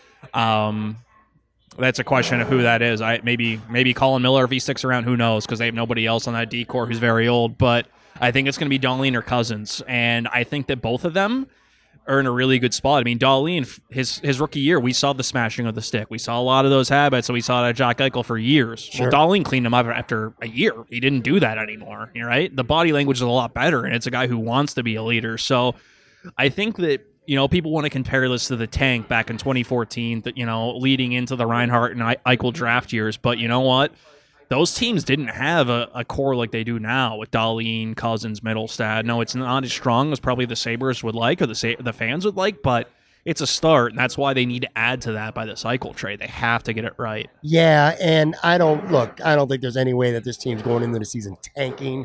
Speaker 3: Um. That's a question of who that is. I maybe maybe Colin Miller if he sticks around. Who knows? Because they have nobody else on that D-core who's very old. But I think it's going to be Dahlin or Cousins, and I think that both of them are in a really good spot. I mean, Dahlin, his his rookie year, we saw the smashing of the stick. We saw a lot of those habits, and we saw that at Jack Eichel for years.
Speaker 2: Sure.
Speaker 3: Well, Dahlin cleaned him up after a year. He didn't do that anymore. Right? The body language is a lot better, and it's a guy who wants to be a leader. So I think that. You know, people want to compare this to the tank back in twenty fourteen, that, you know, leading into the Reinhart and Eichel draft years. But you know what? Those teams didn't have a, a core like they do now with Dahlin, Cousins, Middlestad. No, it's not as strong as probably the Sabres would like or the Sa- the fans would like, but it's a start, and that's why they need to add to that by the Eichel trade. They have to get it right.
Speaker 2: Yeah, and I don't, look, I don't think there's any way that this team's going into the season tanking.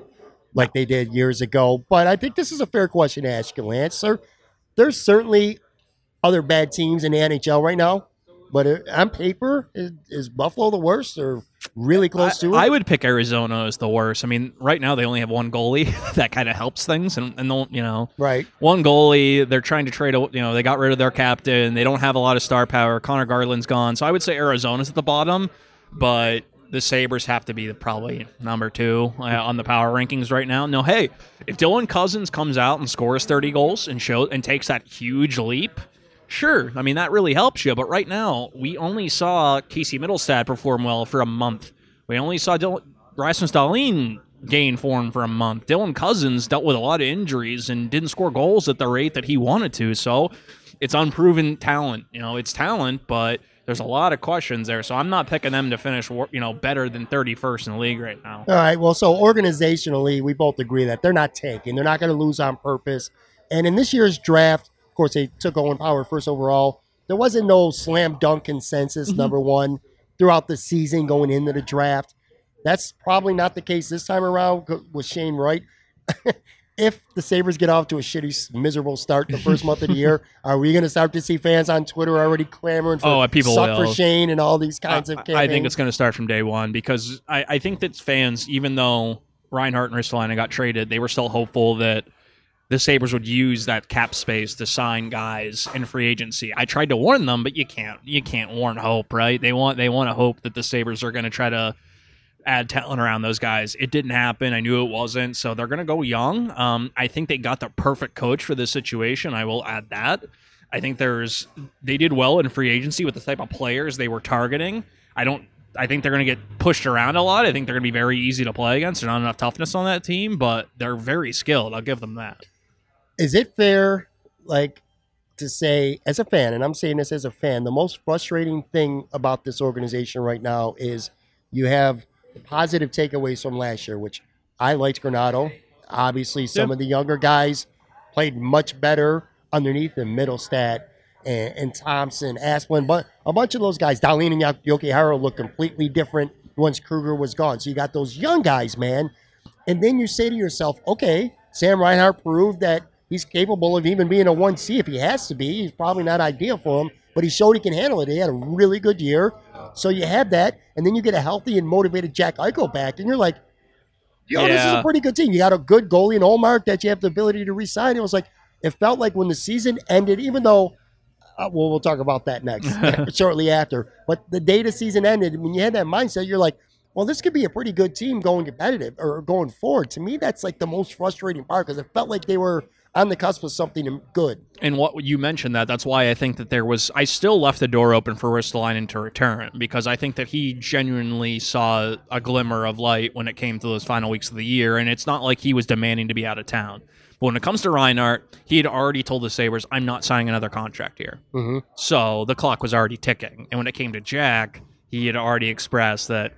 Speaker 2: like they did years ago. But I think this is a fair question to ask you, Lance. Sir, there's certainly other bad teams in the N H L right now. But on paper, is, is Buffalo the worst or really close
Speaker 3: I,
Speaker 2: to it?
Speaker 3: I would pick Arizona as the worst. I mean, right now they only have one goalie. That kind of helps things. And, and don't, you know,
Speaker 2: right.
Speaker 3: one goalie, they're trying to trade, you know, they got rid of their captain. They don't have a lot of star power. Connor Garland's gone. So I would say Arizona's at the bottom. But the Sabres have to be probably number two uh, on the power rankings right now. No, hey, if Dylan Cousins comes out and scores thirty goals and shows and takes that huge leap, sure, I mean, that really helps you. But right now, we only saw Casey Middlestad perform well for a month. We only saw Dylan, Rasmus Dahlin gain form for a month. Dylan Cousins dealt with a lot of injuries and didn't score goals at the rate that he wanted to. So it's unproven talent. You know, it's talent, but there's a lot of questions there. So I'm not picking them to finish, you know, better than thirty-first in the league right now.
Speaker 2: All right, well, so organizationally, we both agree that they're not tanking. They're not going to lose on purpose. And in this year's draft, of course, they took Owen Power first overall. There wasn't no slam dunk consensus, mm-hmm. number one, throughout the season going into the draft. That's probably not the case this time around with Shane Wright. If the Sabres get off to a shitty, miserable start the first month of the year, are we going to start to see fans on Twitter already clamoring for
Speaker 3: oh, people
Speaker 2: suck
Speaker 3: will.
Speaker 2: for Shane and all these kinds
Speaker 3: I,
Speaker 2: of campaigns?
Speaker 3: I think it's going to start from day one because I, I think that fans, even though Reinhart and Ristolainen got traded, they were still hopeful that the Sabres would use that cap space to sign guys in free agency. I tried to warn them, but you can't you can't warn hope, right? They want they want to hope that the Sabres are going to try to add talent around those guys. It didn't happen. I knew it wasn't. So they're going to go young. Um, I think they got the perfect coach for this situation. I will add that. I think there's they did well in free agency with the type of players they were targeting. I don't. I think they're going to get pushed around a lot. I think they're going to be very easy to play against. There's not enough toughness on that team, but they're very skilled. I'll give them that.
Speaker 2: Is it fair, like, to say, as a fan, and I'm saying this as a fan, the most frustrating thing about this organization right now is you have positive takeaways from last year, which I liked Granato. Obviously, some
Speaker 3: yeah.
Speaker 2: of the younger guys played much better underneath than Middlestad and, and Thompson, Asplund, but a bunch of those guys, Dahlin and Jokiharju, look completely different once Kruger was gone. So you got those young guys, man. And then you say to yourself, okay, Sam Reinhart proved that he's capable of even being a one C if he has to be. He's probably not ideal for him, but he showed he can handle it. He had a really good year. So you have that, and then you get a healthy and motivated Jack Eichel back, and you're like, yo, yeah. this is a pretty good team. You got a good goalie in Olmark that you have the ability to re-sign. It was like, it felt like when the season ended, even though, uh, well, we'll talk about that next, shortly after, but the day the season ended, when you had that mindset, you're like, well, this could be a pretty good team going competitive or going forward. To me, that's like the most frustrating part because it felt like they were on the cusp of something good.
Speaker 3: And what you mentioned that, that's why I think that there was, I still left the door open for Ristolainen to return because I think that he genuinely saw a glimmer of light when it came to those final weeks of the year. And it's not like he was demanding to be out of town. But when it comes to Reinhart, he had already told the Sabres, I'm not signing another contract here.
Speaker 2: Mm-hmm.
Speaker 3: So the clock was already ticking. And when it came to Jack, he had already expressed that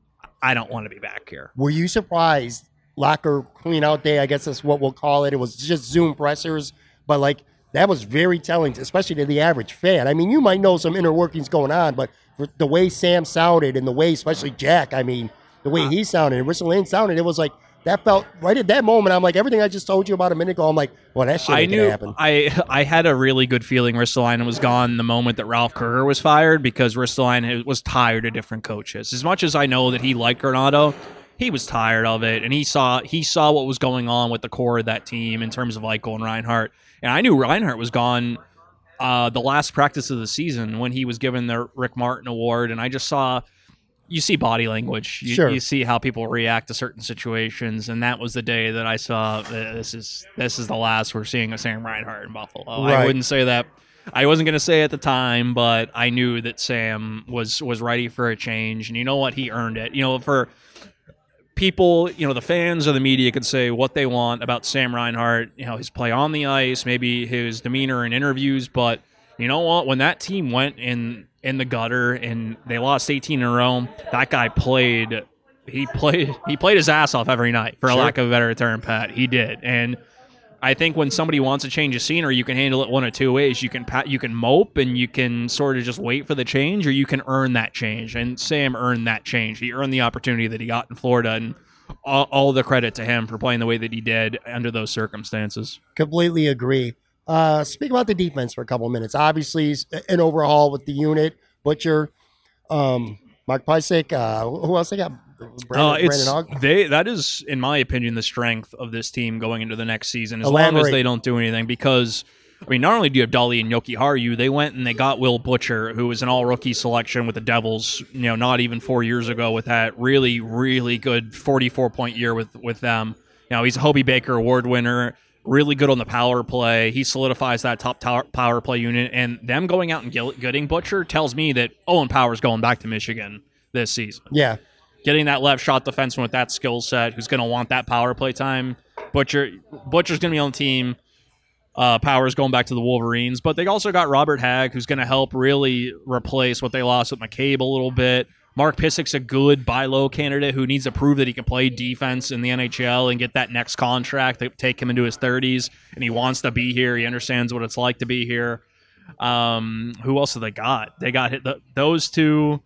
Speaker 3: I don't want to be back here.
Speaker 2: Were you surprised? Locker clean out day, I guess that's what we'll call it. It was just Zoom pressers, but like that was very telling, especially to the average fan. I mean, you might know some inner workings going on, but for the way Sam sounded and the way, especially Jack, I mean, the way he sounded and Ristolainen sounded, it was like that felt right at that moment. I'm like, everything I just told you about a minute ago, I'm like, well, that shit ain't
Speaker 3: I
Speaker 2: gonna
Speaker 3: knew
Speaker 2: happen.
Speaker 3: I I had a really good feeling Ristolainen was gone the moment that Ralph Kruger was fired because Ristolainen was tired of different coaches. As much as I know that he liked Granato, he was tired of it, and he saw he saw what was going on with the core of that team in terms of Eichel and Reinhart. And I knew Reinhart was gone uh, the last practice of the season when he was given the Rick Martin Award, and I just saw, you see body language. You,
Speaker 2: sure.
Speaker 3: you see how people react to certain situations, and that was the day that I saw, uh, this is this is the last we're seeing of Sam Reinhart in Buffalo.
Speaker 2: Right.
Speaker 3: I wouldn't say that. I wasn't going to say at the time, but I knew that Sam was was ready for a change, and you know what? He earned it. You know, for people, you know, the fans or the media could say what they want about Sam Reinhart, you know, his play on the ice, maybe his demeanor in interviews, but you know what? When that team went in in the gutter and they lost eighteen in a row, that guy played he played he played his ass off every night, for
Speaker 2: sure.
Speaker 3: a lack of a better term, Pat. He did. And I think when somebody wants to change a scenery, you can handle it one of two ways. You can pat, you can mope and you can sort of just wait for the change, or you can earn that change. And Sam earned that change. He earned the opportunity that he got in Florida. And all, all the credit to him for playing the way that he did under those circumstances.
Speaker 2: Completely agree. Uh, speak about the defense for a couple of minutes. Obviously, an overhaul with the unit. Butcher, um, Mark Pysyk, uh, who else they got? Brandon,
Speaker 3: uh, it's,
Speaker 2: Brandon Ogg?
Speaker 3: they, that is, in my opinion, the strength of this team going into the next season, as
Speaker 2: Elaborate.
Speaker 3: long as they don't do anything. Because, I mean, not only do you have Dolly and Yoki Haru, they went and they got Will Butcher, who was an all-rookie selection with the Devils, you know, not even four years ago with that really, really good forty-four point year with, with them. You know, he's a Hobie Baker Award winner. Really good on the power play. He solidifies that top tower, power play unit. And them going out and getting Butcher tells me that Owen Power's going back to Michigan this season.
Speaker 2: Yeah.
Speaker 3: Getting that left shot defenseman with that skill set who's going to want that power play time. Butcher Butcher's going to be on the team. Uh, Power's going back to the Wolverines. But they also got Robert Hagg, who's going to help really replace what they lost with McCabe a little bit. Mark Pysyk's a good buy low candidate who needs to prove that he can play defense in the N H L and get that next contract that take him into his thirties. And he wants to be here. He understands what it's like to be here. Um, who else have they got? They got hit the, those two.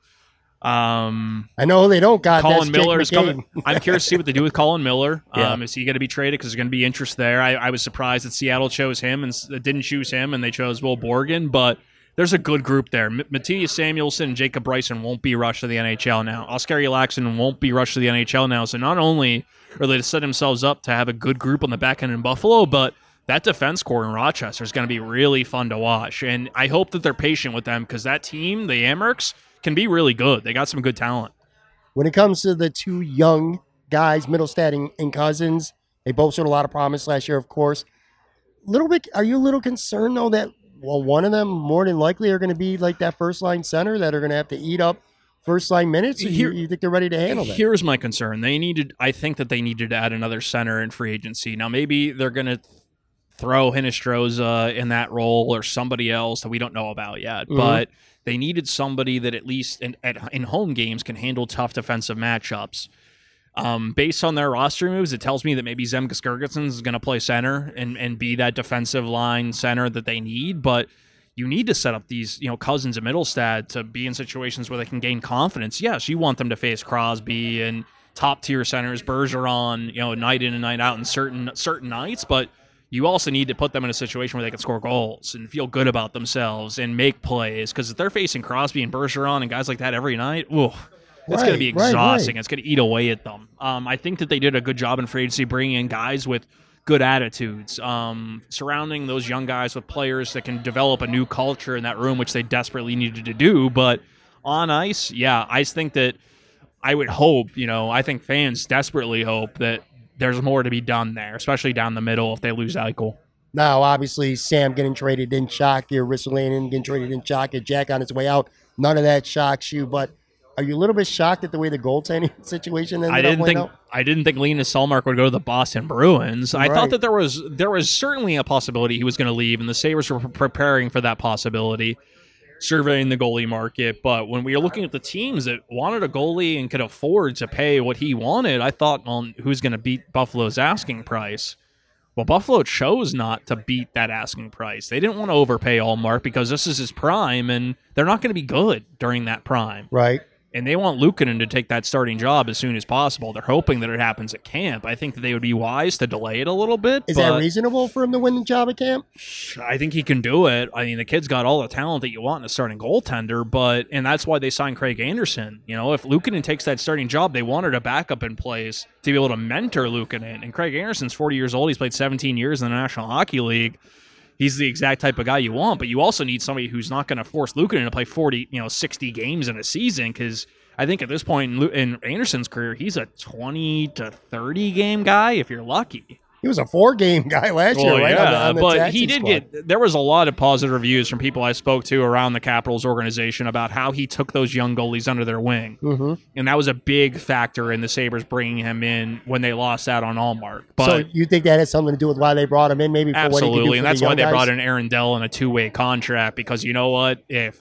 Speaker 3: Um,
Speaker 2: I know they don't got
Speaker 3: Colin Miller is
Speaker 2: Jake McCabe.
Speaker 3: coming. I'm curious to see what they do with Colin Miller.
Speaker 2: Yeah.
Speaker 3: Um, is he going to be traded? Because there's going to be interest there. I, I was surprised that Seattle chose him and s- didn't choose him, and they chose Will Borgen. But there's a good group there. M- Matthias Samuelsson and Jacob Bryson won't be rushed to the N H L now. Oskar Laxon won't be rushed to the N H L now. So not only are they to set themselves up to have a good group on the back end in Buffalo, but that defense core in Rochester is going to be really fun to watch. And I hope that they're patient with them because that team, the Amherst, can be really good. They got some good talent.
Speaker 2: When it comes to the two young guys, Middlestad and, and Cousins, they both showed a lot of promise last year, of course. Little bit, are you a little concerned, though, that well, one of them more than likely are going to be like that first-line center that are going to have to eat up first-line minutes? Or
Speaker 3: Here-
Speaker 2: you, you think they're ready to handle that?
Speaker 3: Here's my concern. They needed, I think that they needed to add another center in free agency. Now, maybe they're going to throw Hinestroza in that role or somebody else that we don't know about yet.
Speaker 2: Mhm.
Speaker 3: But they needed somebody that at least in, at, in home games can handle tough defensive matchups. Um, based on their roster moves, it tells me that maybe Zemgus Girgensons is going to play center and, and be that defensive line center that they need. But you need to set up these, you know, Cousins and Middlestad to be in situations where they can gain confidence. Yes, you want them to face Crosby and top tier centers, Bergeron, you know, night in and night out in certain certain nights, but you also need to put them in a situation where they can score goals and feel good about themselves and make plays. Because if they're facing Crosby and Bergeron and guys like that every night, ooh, it's going to be
Speaker 2: Right, right,
Speaker 3: exhausting.
Speaker 2: right.
Speaker 3: It's going to eat away at them. Um, I think that they did a good job in free agency bringing in guys with good attitudes, um, surrounding those young guys with players that can develop a new culture in that room, which they desperately needed to do. But on ice, yeah, I think that I would hope, you know, I think fans desperately hope that there's more to be done there, especially down the middle if they lose Eichel.
Speaker 2: Now, obviously, Sam getting traded didn't shock you. Ristolainen getting traded didn't shock you. Jack on his way out. None of that shocks you. But are you a little bit shocked at the way the goaltending situation ended
Speaker 3: I didn't
Speaker 2: up
Speaker 3: think
Speaker 2: out?
Speaker 3: I didn't think Linus Salmark would go to the Boston Bruins. I
Speaker 2: Right.
Speaker 3: thought that there was there was certainly a possibility he was going to leave, and the Sabres were pre- preparing for that possibility, surveying the goalie market. But when we were looking at the teams that wanted a goalie and could afford to pay what he wanted, I thought, well, who's going to beat Buffalo's asking price? Well, Buffalo chose not to beat that asking price. They didn't want to overpay Allmark because this is his prime, and they're not going to be good during that prime.
Speaker 2: Right.
Speaker 3: And they want Luukkonen to take that starting job as soon as possible. They're hoping that it happens at camp. I think that they would be wise to delay it a little bit.
Speaker 2: Is
Speaker 3: but
Speaker 2: that reasonable for him to win the job at camp?
Speaker 3: I think he can do it. I mean, the kid's got all the talent that you want in a starting goaltender, but and that's why they signed Craig Anderson. You know, if Luukkonen takes that starting job, they wanted a backup in place to be able to mentor Luukkonen. And Craig Anderson's forty years old. He's played seventeen years in the National Hockey League. He's the exact type of guy you want, but you also need somebody who's not going to force Luukkonen to play forty, you know, sixty games in a season because I think at this point in, Lu- in Anderson's career, he's a twenty to thirty game guy if you're lucky.
Speaker 2: He was a four-game guy last year,
Speaker 3: Well,
Speaker 2: right?
Speaker 3: yeah,
Speaker 2: on the, on the
Speaker 3: but
Speaker 2: taxi
Speaker 3: he did
Speaker 2: squad.
Speaker 3: get. There was a lot of positive reviews from people I spoke to around the Capitals organization about how he took those young goalies under their wing,
Speaker 2: Mhm.
Speaker 3: and that was a big factor in the Sabres bringing him in when they lost out on Allmark. But
Speaker 2: So you think that has something to do with why they brought him in, maybe for what he could do
Speaker 3: absolutely,
Speaker 2: for
Speaker 3: and
Speaker 2: the
Speaker 3: that's why
Speaker 2: young
Speaker 3: they
Speaker 2: guys?
Speaker 3: brought in Aaron Dell in a two-way contract because you know what, if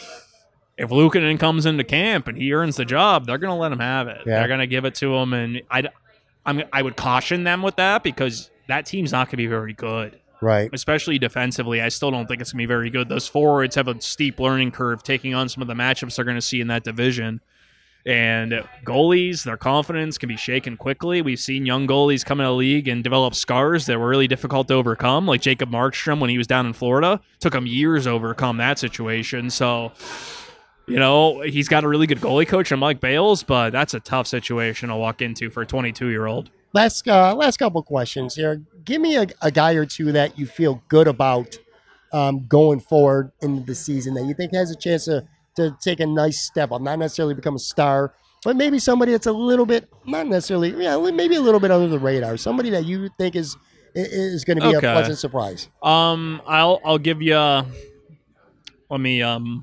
Speaker 3: if Luukkonen comes into camp and he earns the job, they're going to let him have it.
Speaker 2: Yeah.
Speaker 3: They're going to give it to him, and I, I'm, I would caution them with that because that team's not going to be very good.
Speaker 2: Right.
Speaker 3: Especially defensively, I still don't think it's going to be very good. Those forwards have a steep learning curve taking on some of the matchups they're going to see in that division. And goalies, their confidence can be shaken quickly. We've seen young goalies come in the league and develop scars that were really difficult to overcome, like Jacob Markstrom when he was down in Florida. Took him years to overcome that situation. So, you know, he's got a really good goalie coach in Mike Bales, but that's a tough situation to walk into for a twenty-two-year-old.
Speaker 2: Last, uh, last couple questions here. Give me a, a guy or two that you feel good about um, going forward into the season that you think has a chance to to take a nice step up, not necessarily become a star, but maybe somebody that's a little bit, not necessarily, yeah, maybe a little bit under the radar, somebody that you think is is going to be okay. a pleasant surprise.
Speaker 3: Um, I'll I'll give you. Uh, let me. Um,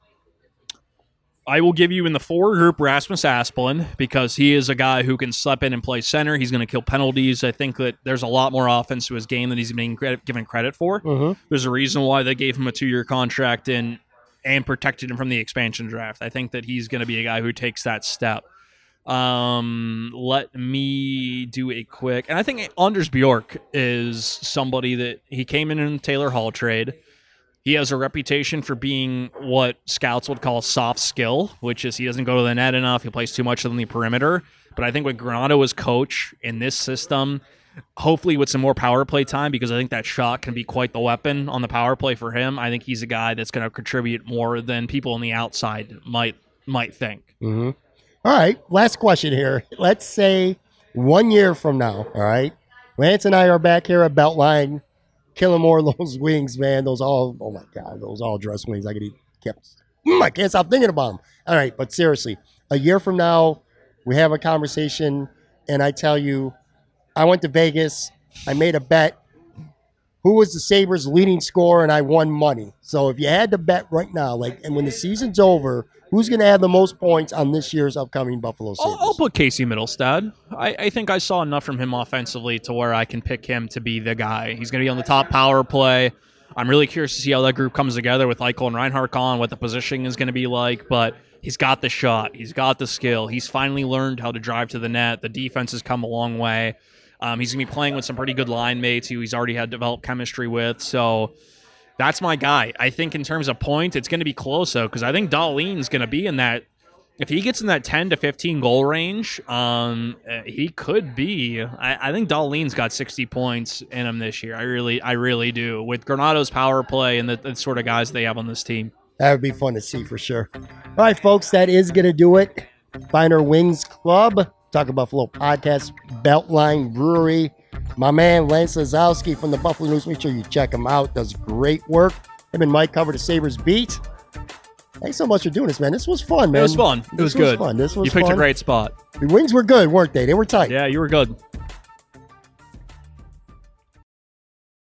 Speaker 3: I will give you in the forward group Rasmus Asplund because he is a guy who can step in and play center. He's going to kill penalties. I think that there's a lot more offense to his game than he's being credit, given credit for. Mm-hmm. There's a reason why they gave him a two-year contract and and protected him from the expansion draft. I think that he's going to be a guy who takes that step. Um, let me do a quick... And I think Anders Bjork is somebody that... He came in in the Taylor Hall trade. He has a reputation for being what scouts would call a soft skill, which is he doesn't go to the net enough. He plays too much on the perimeter. But I think with Granato as coach in this system, hopefully with some more power play time, because I think that shot can be quite the weapon on the power play for him. I think he's a guy that's going to contribute more than people on the outside might might think.
Speaker 2: Mm-hmm. All right, last question here. Let's say one year from now, all right, Lance and I are back here at Beltline, killing more of those wings, man. Those all, oh my God, those all dress wings. I could eat, kept, mm, I can't stop thinking about them. All right, but seriously, a year from now, we have a conversation, and I tell you, I went to Vegas. I made a bet. Who was the Sabres' leading scorer, and I won money. So if you had to bet right now, like, and when the season's over, who's going to have the most points on this year's upcoming Buffalo Sabres?
Speaker 3: I'll, I'll put Casey Middlestad. I, I think I saw enough from him offensively to where I can pick him to be the guy. He's going to be on the top power play. I'm really curious to see how that group comes together with Eichel and Reinhart gone, what the positioning is going to be like, but he's got the shot. He's got the skill. He's finally learned how to drive to the net. The defense has come a long way. Um, he's going to be playing with some pretty good line mates who he's already had developed chemistry with. So that's my guy. I think in terms of points, it's going to be close, though, because I think Dahlin's going to be in that. If he gets in that ten to fifteen goal range, um, he could be. I, I think Dahlin's got sixty points in him this year. I really, I really do. With Granato's power play and the, the sort of guys they have on this team.
Speaker 2: That would be fun to see for sure. All right, folks, that is going to do it. Finer Wings Club. Talk Buffalo podcast, Beltline Brewery. My man, Lance Lazowski from the Buffalo News. Make sure you check him out. Does great work. Him and Mike cover the Sabres beat. Thanks so much for doing this, man. This was fun, man.
Speaker 3: It was fun. It
Speaker 2: this
Speaker 3: was good.
Speaker 2: Was fun. This was
Speaker 3: You picked
Speaker 2: fun.
Speaker 3: a great spot.
Speaker 2: The wings were good, weren't they? They were tight.
Speaker 3: Yeah, you were good.